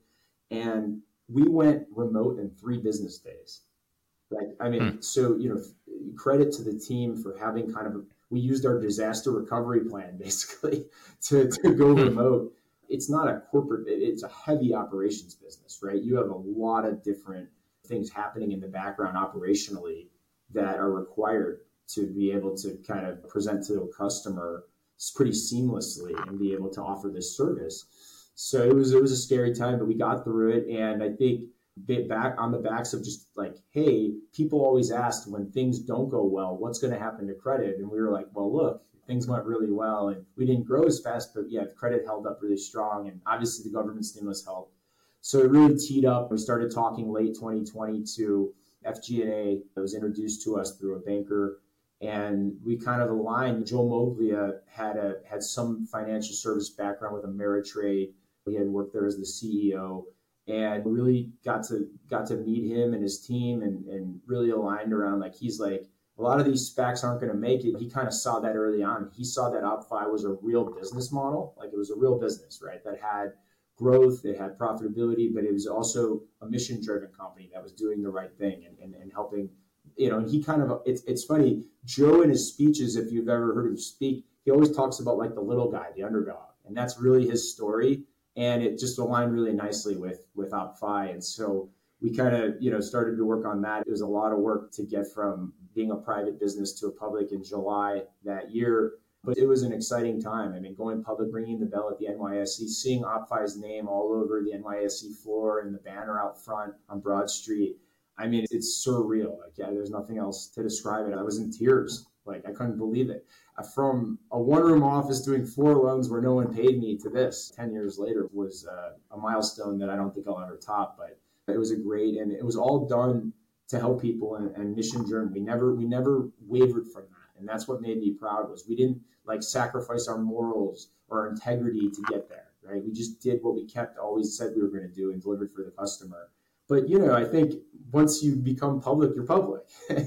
And we went remote in 3 business days. Like, I mean, so, credit to the team for having we used our disaster recovery plan basically to go remote. It's not a corporate, it's a heavy operations business, right? You have a lot of different things happening in the background operationally that are required to be able to kind of present to a customer pretty seamlessly and be able to offer this service. So it was a scary time, but we got through it. And I think back on the backs of just like, hey, people always asked when things don't go well, what's going to happen to credit? And we were like, well, look, things went really well and we didn't grow as fast, but yeah, credit held up really strong. And obviously the government stimulus helped. So it really teed up. We started talking late 2020 to FG&A that was introduced to us through a banker. And we kind of aligned. Joe Moglia had some financial service background with Ameritrade. He had worked there as the CEO, and really got to meet him and his team, and really aligned around, like, he's like, a lot of these SPACs aren't going to make it. He kind of saw that early on. He saw that OppFi was a real business model. Like, it was a real business, right? That had growth, it had profitability, but it was also a mission-driven company that was doing the right thing and helping. And he kind of, it's funny, Joe in his speeches, if you've ever heard him speak, he always talks about like the little guy, the underdog. And that's really his story. And it just aligned really nicely with OppFi. And so we kind of, started to work on that. It was a lot of work to get from being a private business to a public in July that year. But it was an exciting time. I mean, going public, ringing the bell at the NYSE, seeing OppFi's name all over the NYSE floor and the banner out front on Broad Street. I mean, it's surreal. Like, yeah, there's nothing else to describe it. I was in tears. Like, I couldn't believe it. From a one-room office doing 4 loans where no one paid me to this 10 years later was a milestone that I don't think I'll ever top. But it was and it was all done to help people and mission driven. We never wavered from that. And that's what made me proud, was we didn't like sacrifice our morals or our integrity to get there, right? We just did what we always said we were going to do and delivered for the customer. But, I think once you become public, you're public.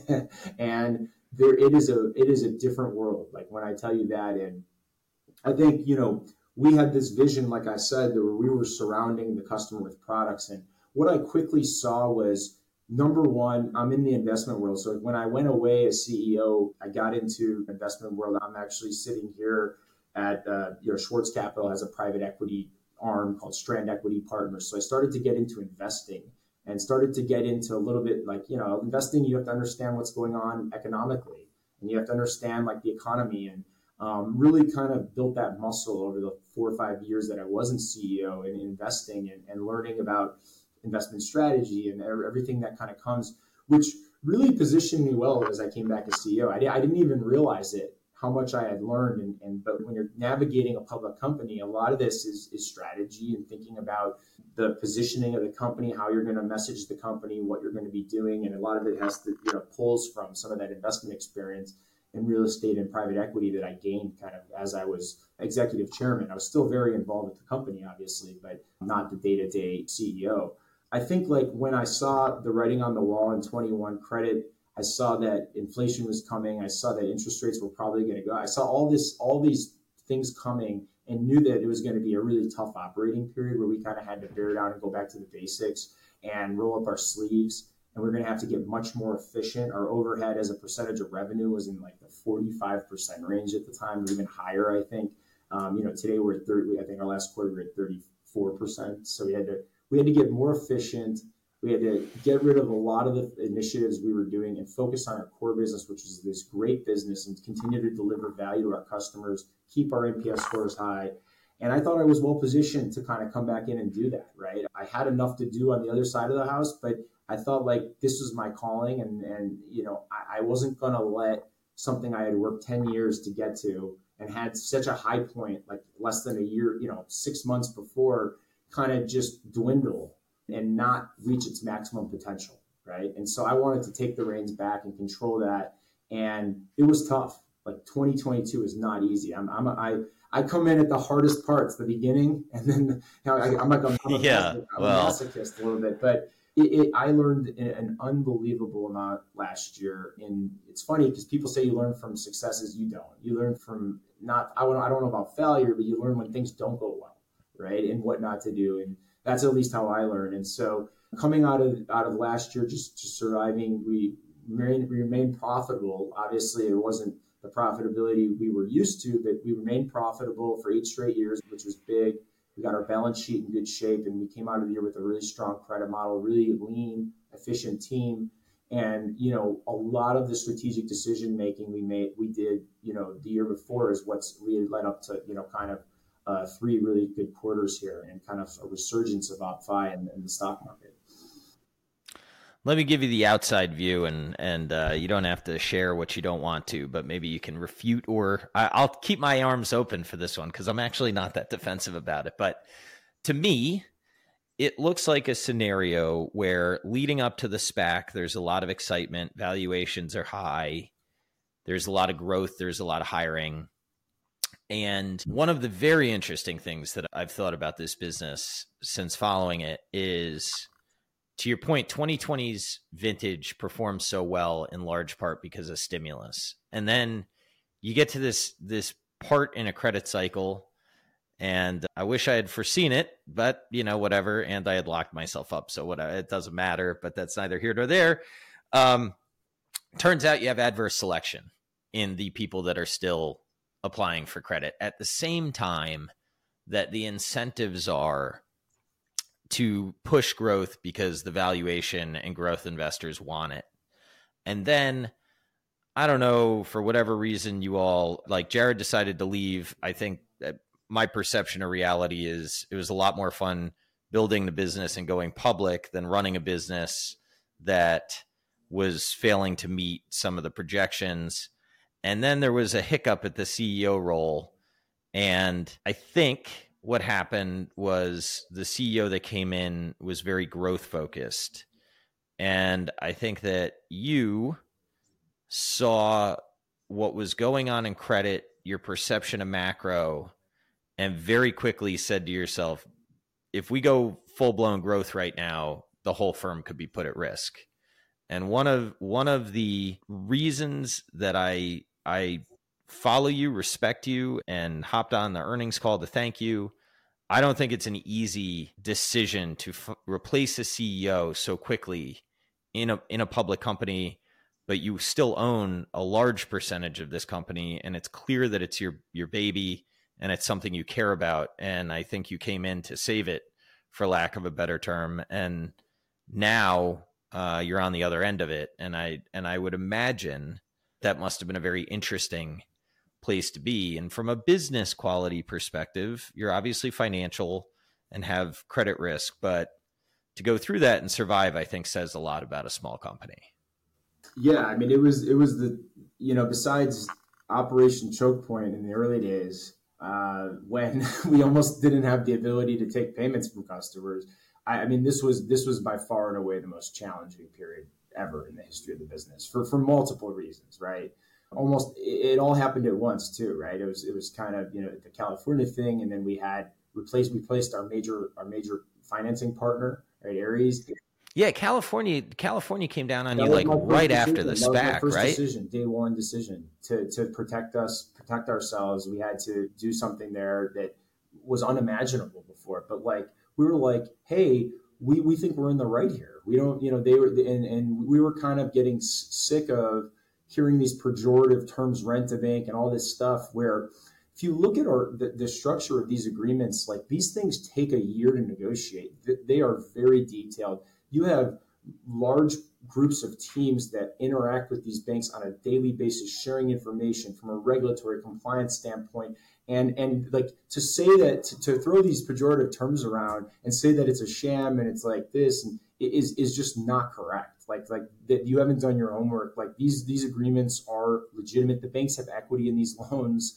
And it is a different world. Like, when I tell you that, and I think, we had this vision, like I said, that we were surrounding the customer with products. And what I quickly saw was, number one, I'm in the investment world. So when I went away as CEO, I got into investment world. I'm actually sitting here at, Schwartz Capital has a private equity arm called Strand Equity Partners. So I started to get into investing. And started to get into a little bit like, investing, you have to understand what's going on economically. And you have to understand like the economy, and really kind of built that muscle over the 4 or 5 years that I wasn't CEO, and investing and learning about investment strategy and everything that kind of comes, which really positioned me well as I came back as CEO. I didn't even realize it, how much I had learned. But when you're navigating a public company, a lot of this is strategy and thinking about the positioning of the company, how you're going to message the company, what you're going to be doing. And a lot of it has to, pulls from some of that investment experience in real estate and private equity that I gained kind of as I was executive chairman. I was still very involved with the company, obviously, but not the day-to-day CEO. I think like when I saw the writing on the wall in 21 credit, I saw that inflation was coming. I saw that interest rates were probably going to go. I saw all these things coming, and knew that it was going to be a really tough operating period where we kind of had to bear down and go back to the basics and roll up our sleeves. And we're going to have to get much more efficient. Our overhead as a percentage of revenue was in like the 45% range at the time, or even higher, I think. Today we're at 30. I think our last quarter we were at 34%. So we had to get more efficient. We had to get rid of a lot of the initiatives we were doing and focus on our core business, which is this great business, and continue to deliver value to our customers, keep our NPS scores high. And I thought I was well positioned to kind of come back in and do that, right? I had enough to do on the other side of the house, but I thought like this was my calling, and I wasn't going to let something I had worked 10 years to get to and had such a high point, like less than a year, 6 months before, kind of just dwindle and not reach its maximum potential, right? And so I wanted to take the reins back and control that. And it was tough. Like 2022 is not easy. I come in at the hardest parts, the beginning, and then I'm a masochist a little bit. But I learned an unbelievable amount last year. And it's funny because people say you learn from successes. You don't. You learn from I don't know about failure, but you learn when things don't go well, right? And what not to do. And that's at least how I learned. And so coming out of last year, just surviving, we remained profitable. Obviously, it wasn't the profitability we were used to, but we remained profitable for 8 straight years, which was big. We got our balance sheet in good shape, and we came out of the year with a really strong credit model, really lean, efficient team. And, a lot of the strategic decision making we did, the year before is what's really led up to, kind of 3 really good quarters here and kind of a resurgence of OppFi and the stock market. Let me give you the outside view, and you don't have to share what you don't want to, but maybe you can refute, or I'll keep my arms open for this one because I'm actually not that defensive about it. But to me, it looks like a scenario where leading up to the SPAC, there's a lot of excitement, valuations are high, there's a lot of growth, there's a lot of hiring. And one of the very interesting things that I've thought about this business since following it is, to your point, 2020's vintage performed so well in large part because of stimulus. And then you get to this part in a credit cycle, and I wish I had foreseen it, but whatever. And I had locked myself up. So it doesn't matter, but that's neither here nor there. Turns out you have adverse selection in the people that are still applying for credit at the same time that the incentives are to push growth because the valuation and growth investors want it. And then, I don't know, for whatever reason, you all, like Jared decided to leave. I think that my perception of reality is it was a lot more fun building the business and going public than running a business that was failing to meet some of the projections. And then there was a hiccup at the CEO role. And I think what happened was the CEO that came in was very growth focused. And I think that you saw what was going on in credit, your perception of macro, and very quickly said to yourself, if we go full blown growth right now, the whole firm could be put at risk. And one of the reasons that I follow you, respect you, and hopped on the earnings call to thank you. I don't think it's an easy decision to replace a CEO so quickly in a public company, but you still own a large percentage of this company, and it's clear that it's your baby and it's something you care about. And I think you came in to save it, for lack of a better term. And now you're on the other end of it, and I would imagine that must have been a very interesting place to be. And from a business quality perspective, you're obviously financial and have credit risk, but to go through that and survive, I think says a lot about a small company. Yeah, I mean, it was the, besides Operation Choke Point in the early days, when we almost didn't have the ability to take payments from customers. I mean, this was by far and away the most challenging period ever in the history of the business for multiple reasons, right? Almost it all happened at once too, right? It was kind of, the California thing, and then we placed our major financing partner, right, Ares. Yeah, California came down on you like right after the SPAC, right? Day one decision to protect ourselves. We had to do something there that was unimaginable before. But we were like, hey, we think we're in the right here. We don't, they were, and we were kind of getting sick of hearing these pejorative terms, rent to bank and all this stuff, where if you look at the structure of these agreements, like these things take a year to negotiate. They are very detailed. You have large groups of teams that interact with these banks on a daily basis, sharing information from a regulatory compliance standpoint. And like to say that, to throw these pejorative terms around and say that it's a sham and it's like this and is just not correct. Like that you haven't done your homework. Like these agreements are legitimate. The banks have equity in these loans.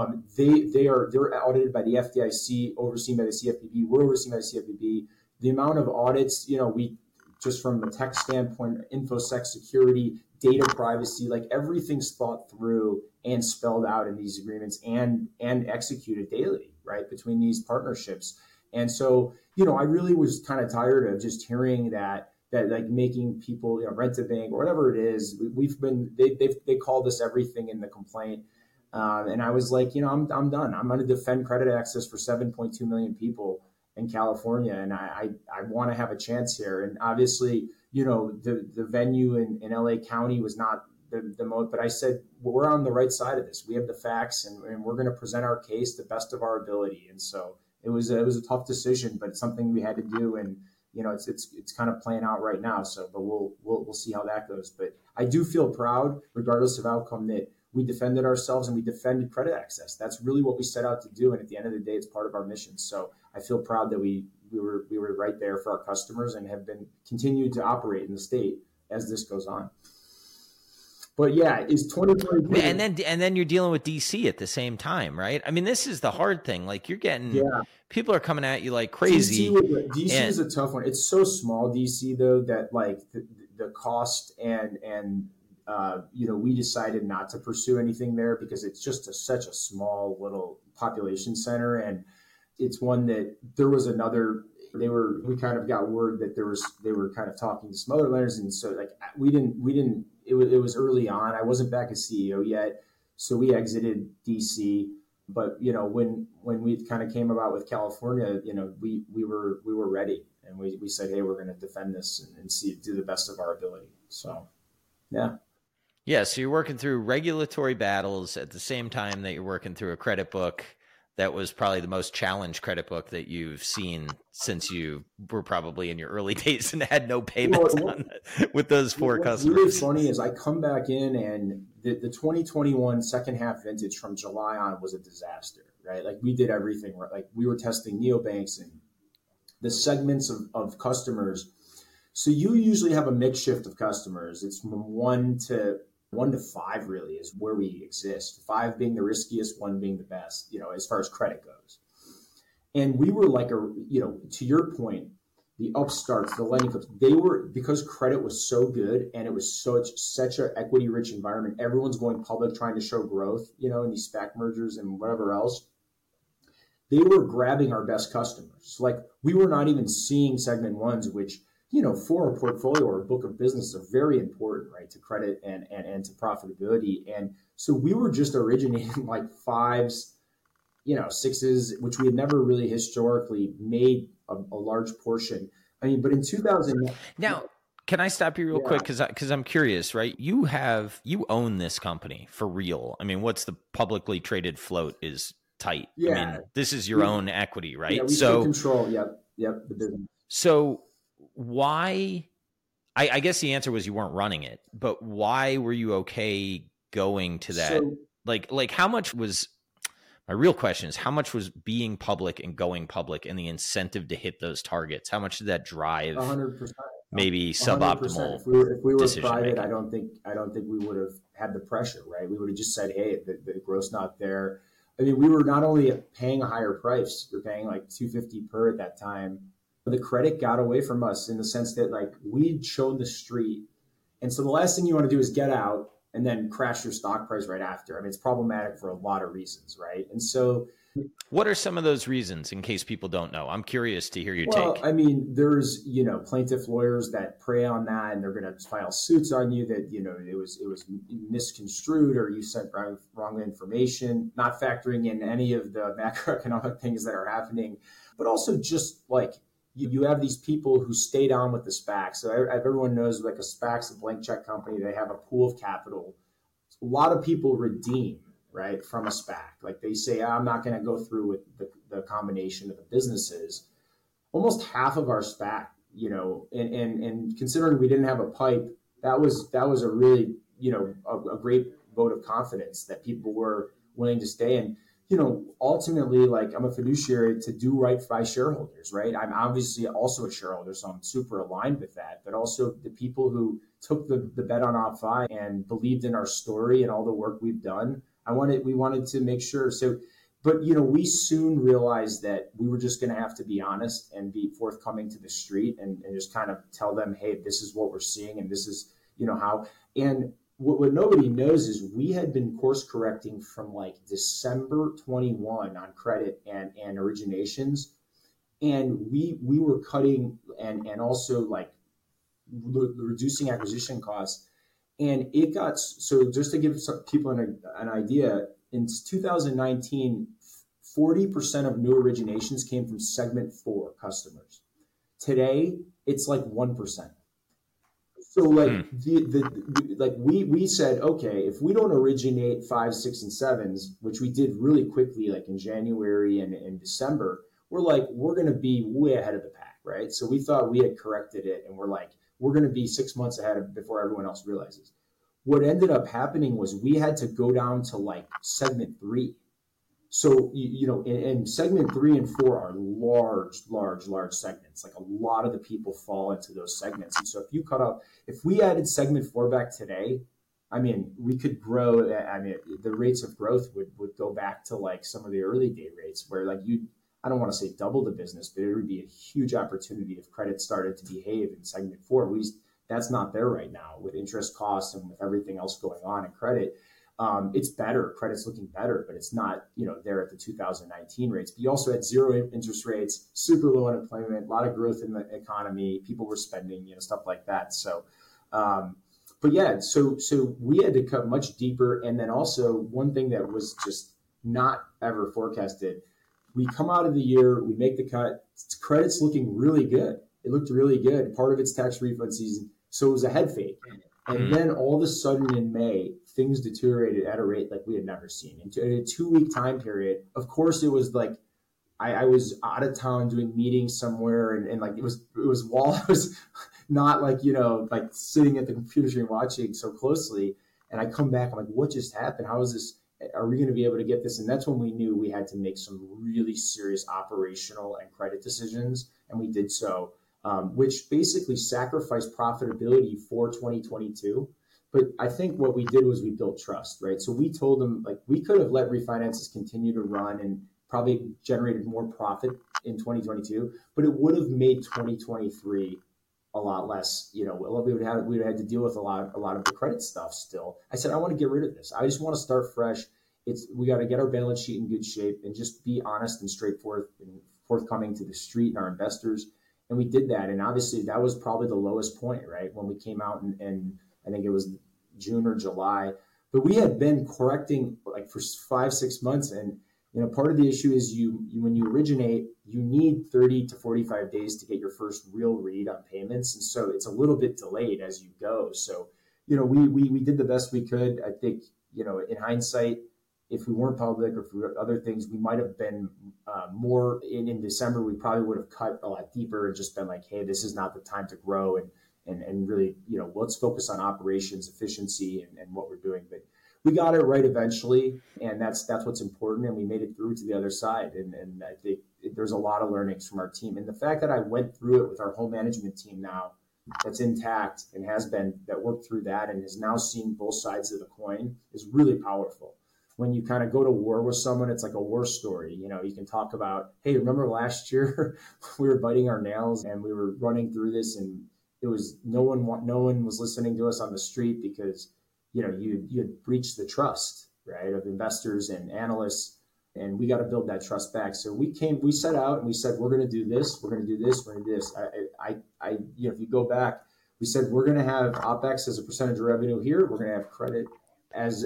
They're audited by the FDIC, overseen by the CFPB. We're overseen by the CFPB. The amount of audits, we just from the tech standpoint, InfoSec security, data privacy, like everything's thought through and spelled out in these agreements and executed daily, right, between these partnerships. And so, I really was kind of tired of just hearing that, that like making people, rent a bank or whatever it is. They called us everything in the complaint. And I was like, I'm done. I'm going to defend credit access for 7.2 million people in California. And I want to have a chance here. And obviously, the venue in LA County was not the most, but I said, well, we're on the right side of this. We have the facts and we're going to present our case the best of our ability. And so it was a tough decision, but it's something we had to do. And, it's kind of playing out right now. So, but we'll see how that goes. But I do feel proud, regardless of outcome, that we defended ourselves and we defended credit access. That's really what we set out to do. And at the end of the day, it's part of our mission. So I feel proud that we were right there for our customers and have been continued to operate in the state as this goes on. But yeah, is 2022. And then you're dealing with DC at the same time, right? I mean, this is the hard thing. Like you're getting, people are coming at you like crazy. DC is a tough one. It's so small, DC though, that like the cost and we decided not to pursue anything there because it's just such a small little population center. And it's one that there was we kind of got word that they were kind of talking to some other lenders. And so like we didn't, it was early on. I wasn't back as CEO yet. So we exited DC, but when we kind of came about with California, we were ready and we said, hey, we're going to defend this and do the best of our ability. So, yeah. Yeah. So you're working through regulatory battles at the same time that you're working through a credit book that was probably the most challenged credit book that you've seen since you were probably in your early days and had no payments with those four customers. What's really funny is I come back in and the 2021 second half vintage from July on was a disaster, right? Like we did everything right. Like we were testing neobanks and the segments of customers. So you usually have a mix shift of customers. It's from one to five really is where we exist. Five being the riskiest, one being the best, as far as credit goes. And we were like to your point, the upstarts, the lending clubs, because credit was so good and it was such an equity rich environment. Everyone's going public trying to show growth, in these SPAC mergers and whatever else. They were grabbing our best customers. Like we were not even seeing segment ones, which for a portfolio or a book of business are very important, right, to credit and to profitability. And so we were just originating like fives, sixes, which we had never really historically made a large portion. I mean, but in 2000. Now, can I stop you real quick? Because I'm curious, right? You own this company for real. I mean, what's the publicly traded float is tight. Yeah. I mean, this is your own equity, right? Yeah, we still control. Yep. The business. So why, I guess the answer was you weren't running it, but why were you okay going to that? So, like how much was, my real question is how much was being public and going public and the incentive to hit those targets? How much did that drive 100%. Maybe suboptimal? If we were private, I don't think we would have had the pressure, right? We would have just said, hey, the growth's not there. I mean, we were not only paying a higher price, we were paying like $250 per at that time. The credit got away from us in the sense that like we'd shown the street. And so the last thing you want to do is get out and then crash your stock price right after. I mean, it's problematic for a lot of reasons, right? And so what are some of those reasons in case people don't know? I'm curious to hear your take. I mean, there's, plaintiff lawyers that prey on that and they're going to file suits on you that, it was misconstrued or you sent wrong information, not factoring in any of the macroeconomic things that are happening, but also just like, you have these people who stayed on with the SPAC. So everyone knows like a SPAC's a blank check company. They have a pool of capital. A lot of people redeem, right, from a SPAC. Like they say, I'm not going to go through with the combination of the businesses. Almost half of our SPAC, and considering we didn't have a pipe, that was a really, a great vote of confidence that people were willing to stay in. Ultimately, like I'm a fiduciary to do right by shareholders, right? I'm obviously also a shareholder, so I'm super aligned with that. But also the people who took the bet on OppFi and believed in our story and all the work we've done. We wanted to make sure. So, but we soon realized that we were just going to have to be honest and be forthcoming to the street and just kind of tell them, hey, this is what we're seeing and this is, how. And what nobody knows is we had been course correcting from like December 21 on credit and originations. And we were cutting and also like reducing acquisition costs. And it got, so just to give some people an idea, in 2019, 40% of new originations came from segment 4 customers. Today, it's like 1%. So we said, okay, if we don't originate 5, 6, and 7s, which we did really quickly, like in January and in December, we're going to be way ahead of the pack, right? So we thought we had corrected it, and we're going to be 6 months ahead before everyone else realizes. What ended up happening was we had to go down to like segment 3. So, and segment 3 and 4 are large segments. Like a lot of the people fall into those segments. And so if we added segment 4 back today, I mean, we could grow. I mean, the rates of growth would go back to like some of the early day rates where like I don't want to say double the business, but it would be a huge opportunity if credit started to behave in segment 4. That's not there right now with interest costs and with everything else going on in credit. It's better. Credit's looking better, but it's not, there at the 2019 rates. But you also had zero interest rates, super low unemployment, a lot of growth in the economy. People were spending, stuff like that. So, but yeah, so we had to cut much deeper. And then also one thing that was just not ever forecasted, we come out of the year, we make the cut, credit's looking really good. It looked really good. Part of it's tax refund season. So it was a head fake. And then all of a sudden in May, things deteriorated at a rate like we had never seen. In a 2-week time period, of course, it was like I was out of town doing meetings somewhere, and like it was while I was not like like sitting at the computer screen watching so closely. And I come back, I'm like, what just happened? How is this? Are we going to be able to get this? And that's when we knew we had to make some really serious operational and credit decisions, and we did so. Which basically sacrificed profitability for 2022. But I think what we did was we built trust, right? So we told them, like, we could have let refinances continue to run and probably generated more profit in 2022, but it would have made 2023 a lot less, we would have had to deal with a lot of the credit stuff still. I said, I want to get rid of this. I just want to start fresh. We got to get our balance sheet in good shape and just be honest and straightforward and forthcoming to the street and our investors. And we did that. And obviously that was probably the lowest point, right? When we came out and I think it was June or July, but we had been correcting like for 5-6 months. And, part of the issue is when you originate, you need 30 to 45 days to get your first real read on payments. And so it's a little bit delayed as you go. So, we did the best we could. I think, in hindsight, if we weren't public or for other things, we might have been more in December. We probably would have cut a lot deeper and just been like, hey, this is not the time to grow and really, let's focus on operations efficiency and what we're doing. But we got it right eventually, and that's what's important. And we made it through to the other side. And I think there's a lot of learnings from our team. And the fact that I went through it with our whole management team now that's intact and that worked through that and has now seen both sides of the coin is really powerful. When you kind of go to war with someone, it's like a war story. You can talk about, hey, remember last year we were biting our nails and we were running through this, and it was no one was listening to us on the street because you had breached the trust, right, of investors and analysts, and we got to build that trust back. So we set out and we said we're going to do this, we're going to do this, we're going to do this. If you go back, we said we're going to have OpEx as a percentage of revenue here, we're going to have credit as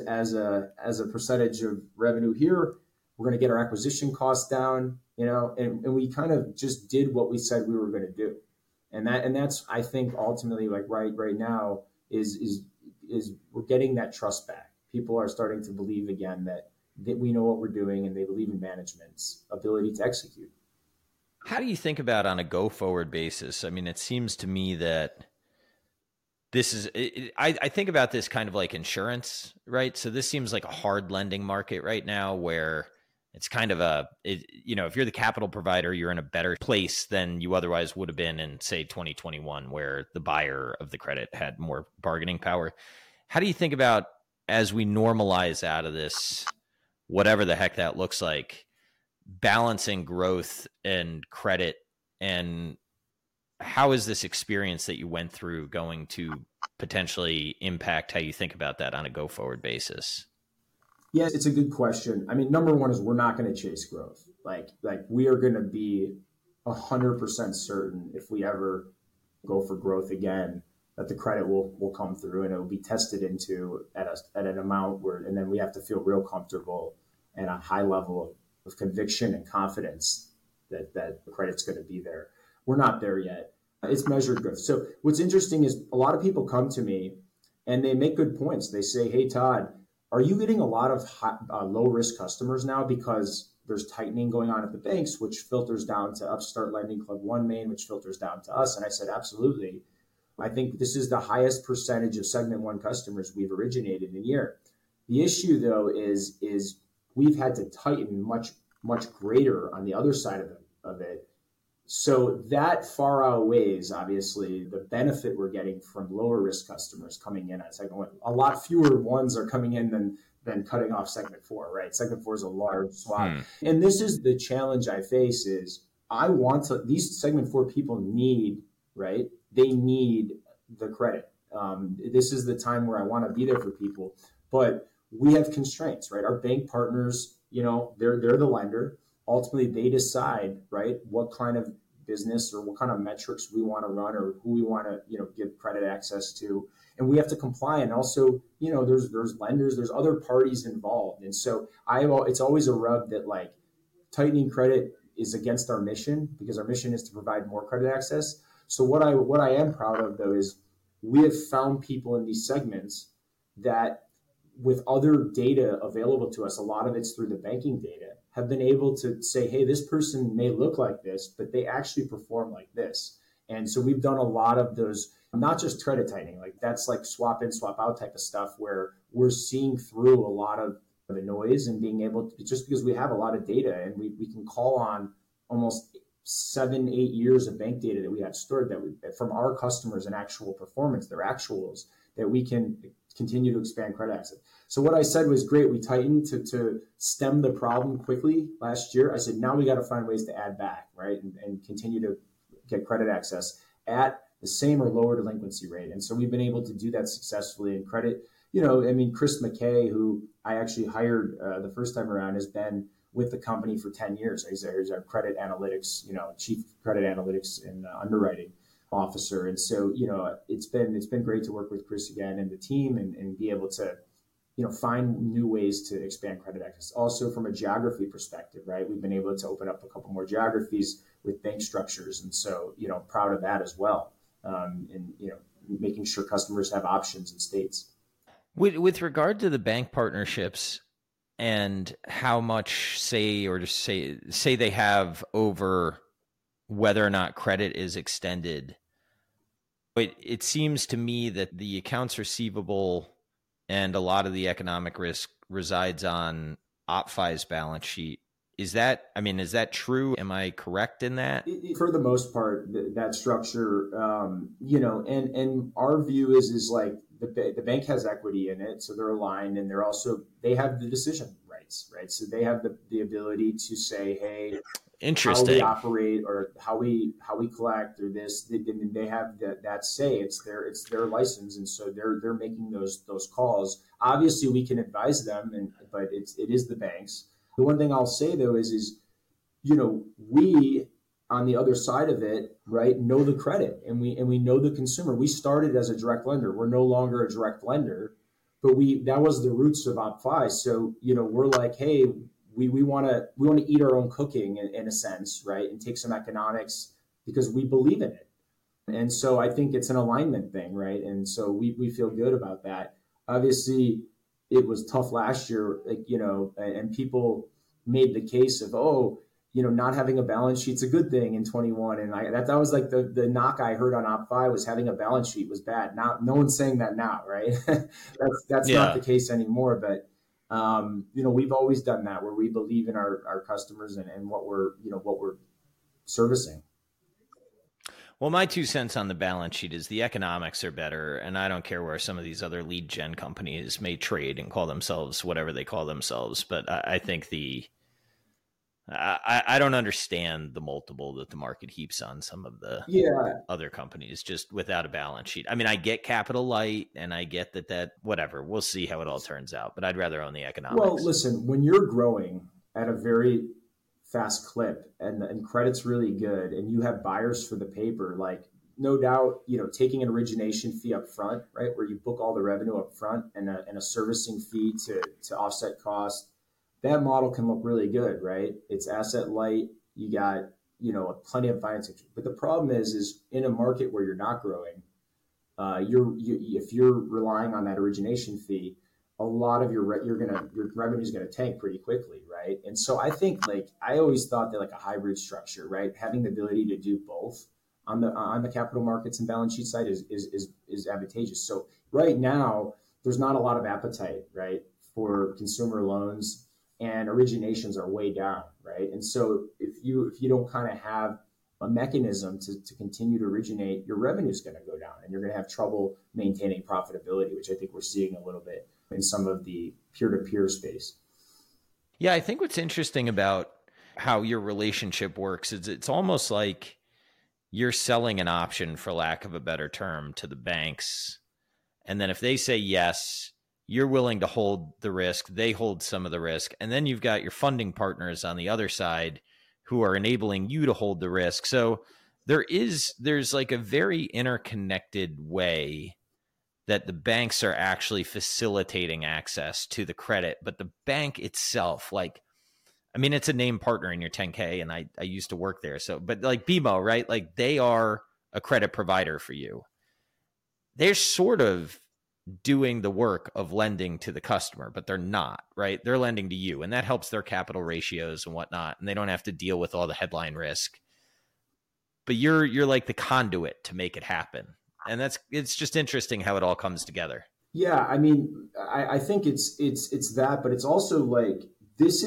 a percentage of revenue here. We're going to get our acquisition costs down, and we kind of just did what we said we were going to do. And that's, I think, ultimately, like right now is we're getting that trust back. People are starting to believe again that we know what we're doing, and they believe in management's ability to execute. How do you think about on a go forward basis? I mean, it seems to me that this is, I think about this kind of like insurance, right? So this seems like a hard lending market right now where it's kind of if you're the capital provider, you're in a better place than you otherwise would have been in, say, 2021, where the buyer of the credit had more bargaining power. How do you think about, as we normalize out of this, whatever the heck that looks like, balancing growth and credit, and how is this experience that you went through going to potentially impact how you think about that on a go-forward basis? Yes, it's a good question. I mean, number one is we're not going to chase growth. Like we are going to be 100% certain if we ever go for growth again, that the credit will come through and it will be tested into at an amount where, and then we have to feel real comfortable and a high level of conviction and confidence that the credit's going to be there. We're not there yet. It's measured growth. So what's interesting is a lot of people come to me and they make good points. They say, hey, Todd, are you getting a lot of low risk customers now because there's tightening going on at the banks, which filters down to Upstart Lending Club One Main, which filters down to us? And I said, absolutely. I think this is the highest percentage of segment one customers we've originated in a year. The issue, though, is we've had to tighten much greater on the other side of it. So that far outweighs, obviously, the benefit we're getting from lower risk customers coming in on segment one. A lot fewer ones are coming in than cutting off segment four, right? Segment four is a large swath. And this is the challenge I face is these segment four people need, right? They need the credit. This is the time where I want to be there for people, but we have constraints, right? Our bank partners, they're the lender. Ultimately, they decide, right, what kind of business or what kind of metrics we want to run or who we want to, give credit access to. And we have to comply. And also, there's lenders, there's other parties involved. And so it's always a rub that like tightening credit is against our mission because our mission is to provide more credit access. So what I am proud of, though, is we have found people in these segments that with other data available to us, a lot of it's through the banking data, have been able to say, hey, this person may look like this, but they actually perform like this. And so we've done a lot of those, not just credit tightening, like that's like swap in, swap out type of stuff where we're seeing through a lot of the noise and being able to, just because we have a lot of data and we can call on almost 7-8 years of bank data that we have stored from our customers and actual performance, their actuals, that we can continue to expand credit access. So what I said was great. We tightened to stem the problem quickly last year. I said, now we got to find ways to add back, right? And continue to get credit access at the same or lower delinquency rate. And so we've been able to do that successfully. And credit, Chris McKay, who I actually hired the first time around, has been with the company for 10 years. He's our credit analytics, chief credit analytics and underwriting officer. And so, it's been great to work with Chris again and the team and be able to, find new ways to expand credit access. Also from a geography perspective, right? We've been able to open up a couple more geographies with bank structures. And so, proud of that as well. And, making sure customers have options in states. With regard to the bank partnerships and how much say they have over whether or not credit is extended, it seems to me that the accounts receivable and a lot of the economic risk resides on OppFi's balance sheet. Is that true? Am I correct in that? For the most part, that structure, and our view is like the bank has equity in it, so they're aligned, and they have the decision rights, right? So they have the ability to say, hey, interesting, how we operate or how we collect or this. They have that say. It's their license, and so they're making those calls. Obviously, we can advise them, but it is the banks. The one thing I'll say though is we on the other side of it, right, know the credit and we know the consumer. We started as a direct lender. We're no longer a direct lender, but that was the roots of OppFi. So we're like, hey, we want to eat our own cooking in a sense, right, and take some economics because we believe in it. And so I think it's an alignment thing, right? And so we feel good about that. Obviously, it was tough last year, and people made the case of, not having a balance sheet's a good thing in 21. And that was like the knock I heard on OppFi was having a balance sheet was bad. Now, no one's saying that now, right? that's not the case anymore. But, we've always done that where we believe in our customers and what we're servicing. Well, my 2 cents on the balance sheet is the economics are better, and I don't care where some of these other lead gen companies may trade and call themselves whatever they call themselves. But I think I don't understand the multiple that the market heaps on some of the other companies just without a balance sheet. I mean, I get capital light, and I get that whatever. We'll see how it all turns out, but I'd rather own the economics. Well, listen, when you're growing at a very fast clip and credit's really good and you have buyers for the paper, like no doubt, taking an origination fee up front, right, where you book all the revenue up front and a servicing fee to offset costs, that model can look really good, right? It's asset light. You got, plenty of financing. But the problem is in a market where you're not growing, if you're relying on that origination fee, a lot of your revenue is going to tank pretty quickly, right? And so I think I always thought that a hybrid structure, right, having the ability to do both on the capital markets and balance sheet side is advantageous. So right now there's not a lot of appetite, right, for consumer loans, and originations are way down, right? And so if you don't kind of have a mechanism to continue to originate, your revenue is going to go down and you're going to have trouble maintaining profitability, which I think we're seeing a little bit in some of the peer-to-peer space. Yeah, I think what's interesting about how your relationship works is it's almost like you're selling an option, for lack of a better term, to the banks. And then if they say yes, you're willing to hold the risk, they hold some of the risk. And then you've got your funding partners on the other side who are enabling you to hold the risk. So there's a very interconnected way that the banks are actually facilitating access to the credit, but the bank itself, it's a named partner in your 10K, and I used to work there. So, but BMO, right? They are a credit provider for you. They're sort of doing the work of lending to the customer, but they're not, right? They're lending to you, and that helps their capital ratios and whatnot, and they don't have to deal with all the headline risk. But you're like the conduit to make it happen. And it's just interesting how it all comes together. Yeah, I think it's that, but it's also this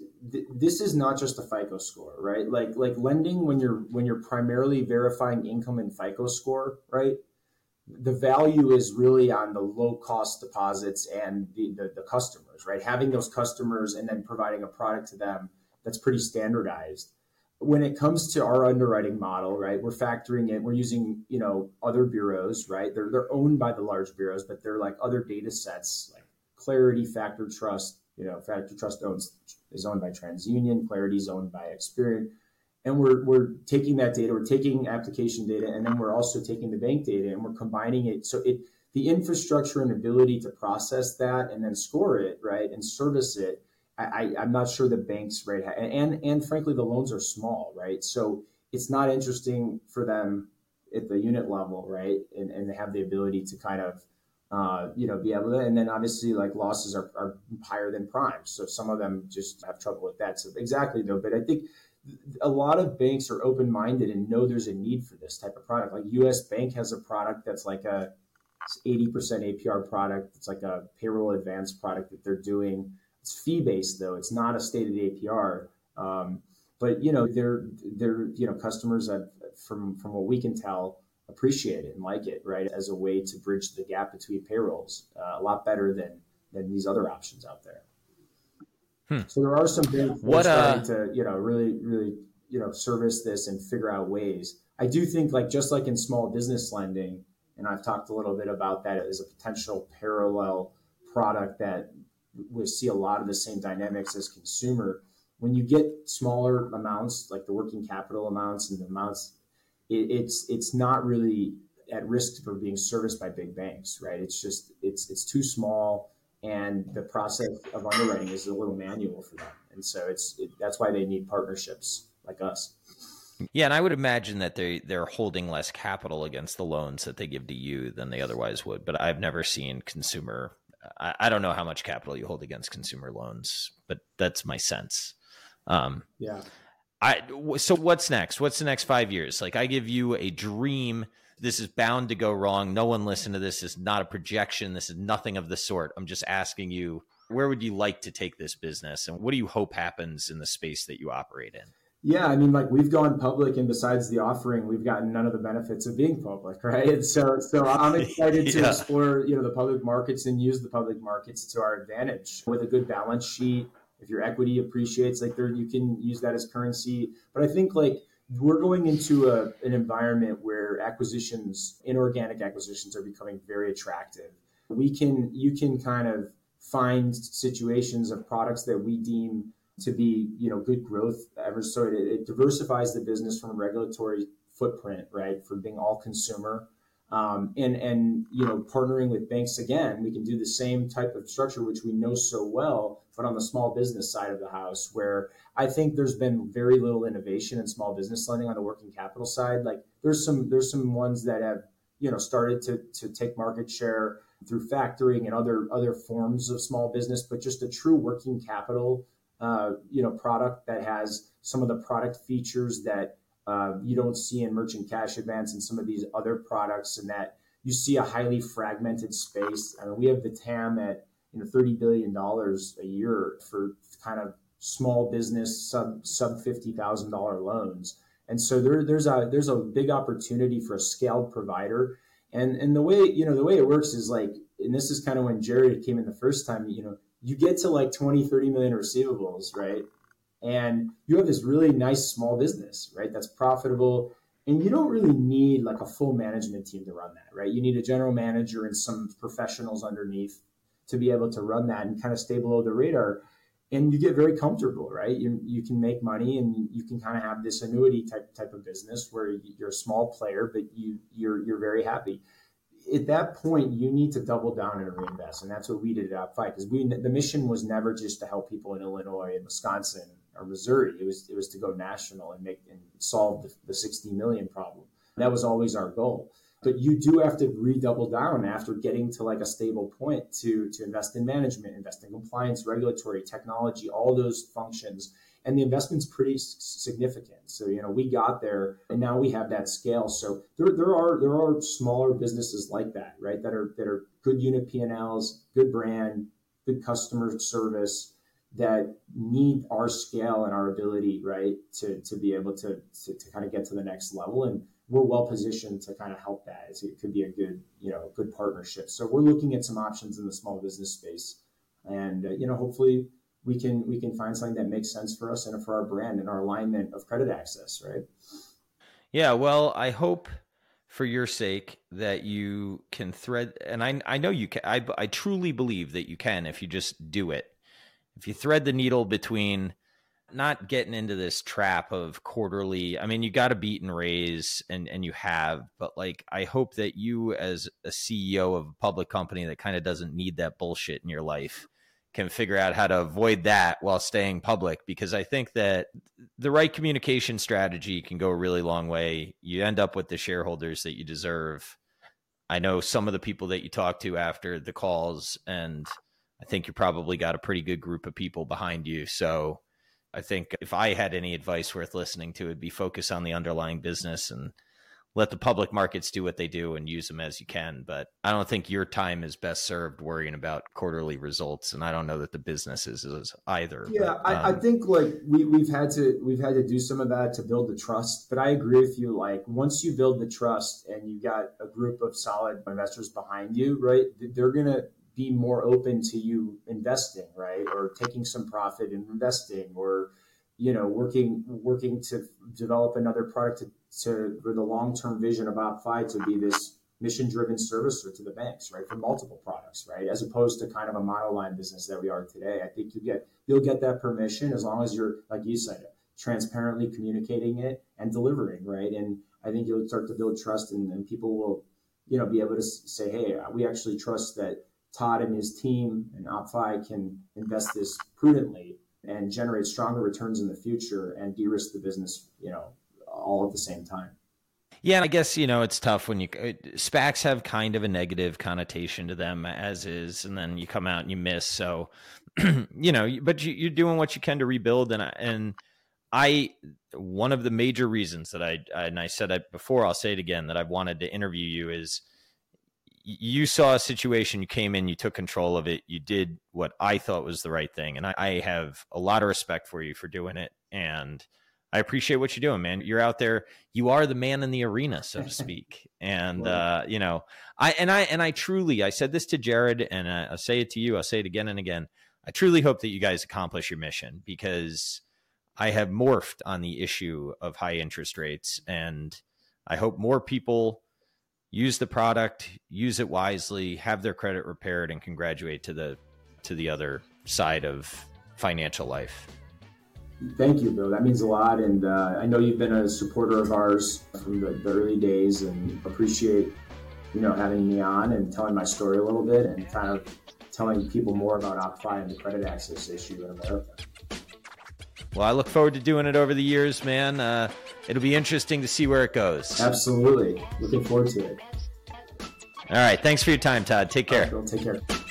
is not just a FICO score, right? Like lending, when you're primarily verifying income and FICO score, right? The value is really on the low cost deposits and the customers, right? Having those customers and then providing a product to them that's pretty standardized. When it comes to our underwriting model, right, we're factoring in, we're using, other bureaus, right? They're owned by the large bureaus, but they're other data sets like Clarity, Factor Trust. Factor Trust is owned by TransUnion. Clarity is owned by Experian. And we're taking that data, we're taking application data, and then we're also taking the bank data and we're combining it. So the infrastructure and ability to process that and then score it, right, and service it, I'm not sure the banks, right, and frankly, the loans are small, right? So it's not interesting for them at the unit level, right? And they have the ability to kind of, be able to, and then obviously losses are higher than prime. So some of them just have trouble with that. So exactly though, but I think a lot of banks are open-minded and know there's a need for this type of product. Like US Bank has a product that's a 80% APR product. It's a payroll advance product that they're doing. It's fee-based though. It's not a stated APR. But they're customers that from what we can tell appreciate it and like it, right? As a way to bridge the gap between payrolls, a lot better than these other options out there. So there are some banks starting to, really, service this and figure out ways. I do think just like in small business lending, and I've talked a little bit about that as a potential parallel product that we see a lot of the same dynamics as consumer. When you get smaller amounts, like the working capital amounts and the amounts, it's not really at risk for being serviced by big banks, right? It's just, it's too small. And the process of underwriting is a little manual for them. And so that's why they need partnerships like us. Yeah, and I would imagine that they're holding less capital against the loans that they give to you than they otherwise would. But I've never seen consumer. I don't know how much capital you hold against consumer loans, but that's my sense. Yeah. So what's next? What's the next 5 years? I give you a dream. This is bound to go wrong. No one listen to this. This is not a projection. This is nothing of the sort. I'm just asking you, where would you like to take this business? And what do you hope happens in the space that you operate in? Yeah, we've gone public, and besides the offering, we've gotten none of the benefits of being public, right? And so I'm excited to explore, the public markets and use the public markets to our advantage with a good balance sheet. If your equity appreciates, you can use that as currency. But I think we're going into an environment where inorganic acquisitions are becoming very attractive. You can kind of find situations of products that we deem to be, good growth ever. So it diversifies the business from a regulatory footprint, right, for being all consumer. And partnering with banks again, we can do the same type of structure, which we know so well, but on the small business side of the house, where I think there's been very little innovation in small business lending on the working capital side. Like there's some ones that have started to take market share through factoring and other forms of small business, but just a true working capital product that has some of the product features that you don't see in merchant cash advance and some of these other products, and that you see a highly fragmented space. I mean, we have the TAM at $30 billion a year for kind of small business sub $50,000 loans. And so there's a big opportunity for a scaled provider. And the way it works is like, and this is kind of when Jared came in the first time, you get to like 20, 30 million receivables, right? And you have this really nice small business, right? That's profitable. And you don't really need like a full management team to run that, right? You need a general manager and some professionals underneath to be able to run that and kind of stay below the radar. And you get very comfortable, right? You can make money and you can kind of have this annuity type of business where you're a small player, but you're very happy. At that point, you need to double down and reinvest. And that's what we did at OppFi, because the mission was never just to help people in Illinois and Wisconsin or Missouri. It was to go national and solve the 60 million problem. That was always our goal. But you do have to redouble down after getting to like a stable point to invest in management, invest in compliance, regulatory, technology, all those functions. And the investment's pretty significant. So, we got there and now we have that scale. So there are smaller businesses like that, right? That are good unit P&Ls, good brand, good customer service, that need our scale and our ability, right, to be able to kind of get to the next level. And we're well positioned to kind of help that. It could be a good partnership. So we're looking at some options in the small business space, and hopefully we can find something that makes sense for us and for our brand and our alignment of credit access, right? Yeah, well, I hope for your sake that you can thread, and I know you can. I truly believe that you can if you just do it. If you thread the needle between not getting into this trap of quarterly, I mean, you got to beat and raise, and you have, but like, I hope that you as a CEO of a public company that kind of doesn't need that bullshit in your life can figure out how to avoid that while staying public, because I think that the right communication strategy can go a really long way. You end up with the shareholders that you deserve. I know some of the people that you talk to after the calls, and I think you probably got a pretty good group of people behind you. So I think if I had any advice worth listening to, it'd be focus on the underlying business and let the public markets do what they do and use them as you can. But I don't think your time is best served worrying about quarterly results. And I don't know that the business is either. Yeah, but, I think like we've had to do some of that to build the trust. But I agree with you. Like once you build the trust and you got a group of solid investors behind you, right, they're going to be more open to you investing, right? Or taking some profit and investing, or, working to develop another product for the long-term vision of OppFi to be this mission-driven servicer to the banks, right? For multiple products, right? As opposed to kind of a monoline business that we are today. I think you'll get that permission as long as you're, like you said, transparently communicating it and delivering, right? And I think you'll start to build trust, and people will, be able to say, hey, we actually trust that Todd and his team and OppFi can invest this prudently and generate stronger returns in the future and de-risk the business, all at the same time. Yeah, and I guess, it's tough when SPACs have kind of a negative connotation to them as is, and then you come out and you miss. So, but you're doing what you can to rebuild. And I one of the major reasons that I said it before, I'll say it again, that I've wanted to interview you is you saw a situation, you came in, you took control of it, you did what I thought was the right thing. And I have a lot of respect for you for doing it. And I appreciate what you're doing, man. You're out there, you are the man in the arena, so to speak. And, I truly, I said this to Jared, and I'll say it to you, I'll say it again and again. I truly hope that you guys accomplish your mission, because I have morphed on the issue of high interest rates, and I hope more people use the product, use it wisely, have their credit repaired, and can graduate to the other side of financial life. Thank you, Bill. That means a lot. And I know you've been a supporter of ours from the early days, and appreciate, having me on and telling my story a little bit and kind of telling people more about OppFi and the credit access issue in America. Well, I look forward to doing it over the years, man. It'll be interesting to see where it goes. Absolutely. Looking forward to it. All right. Thanks for your time, Todd. Take care. All right, Bill, take care.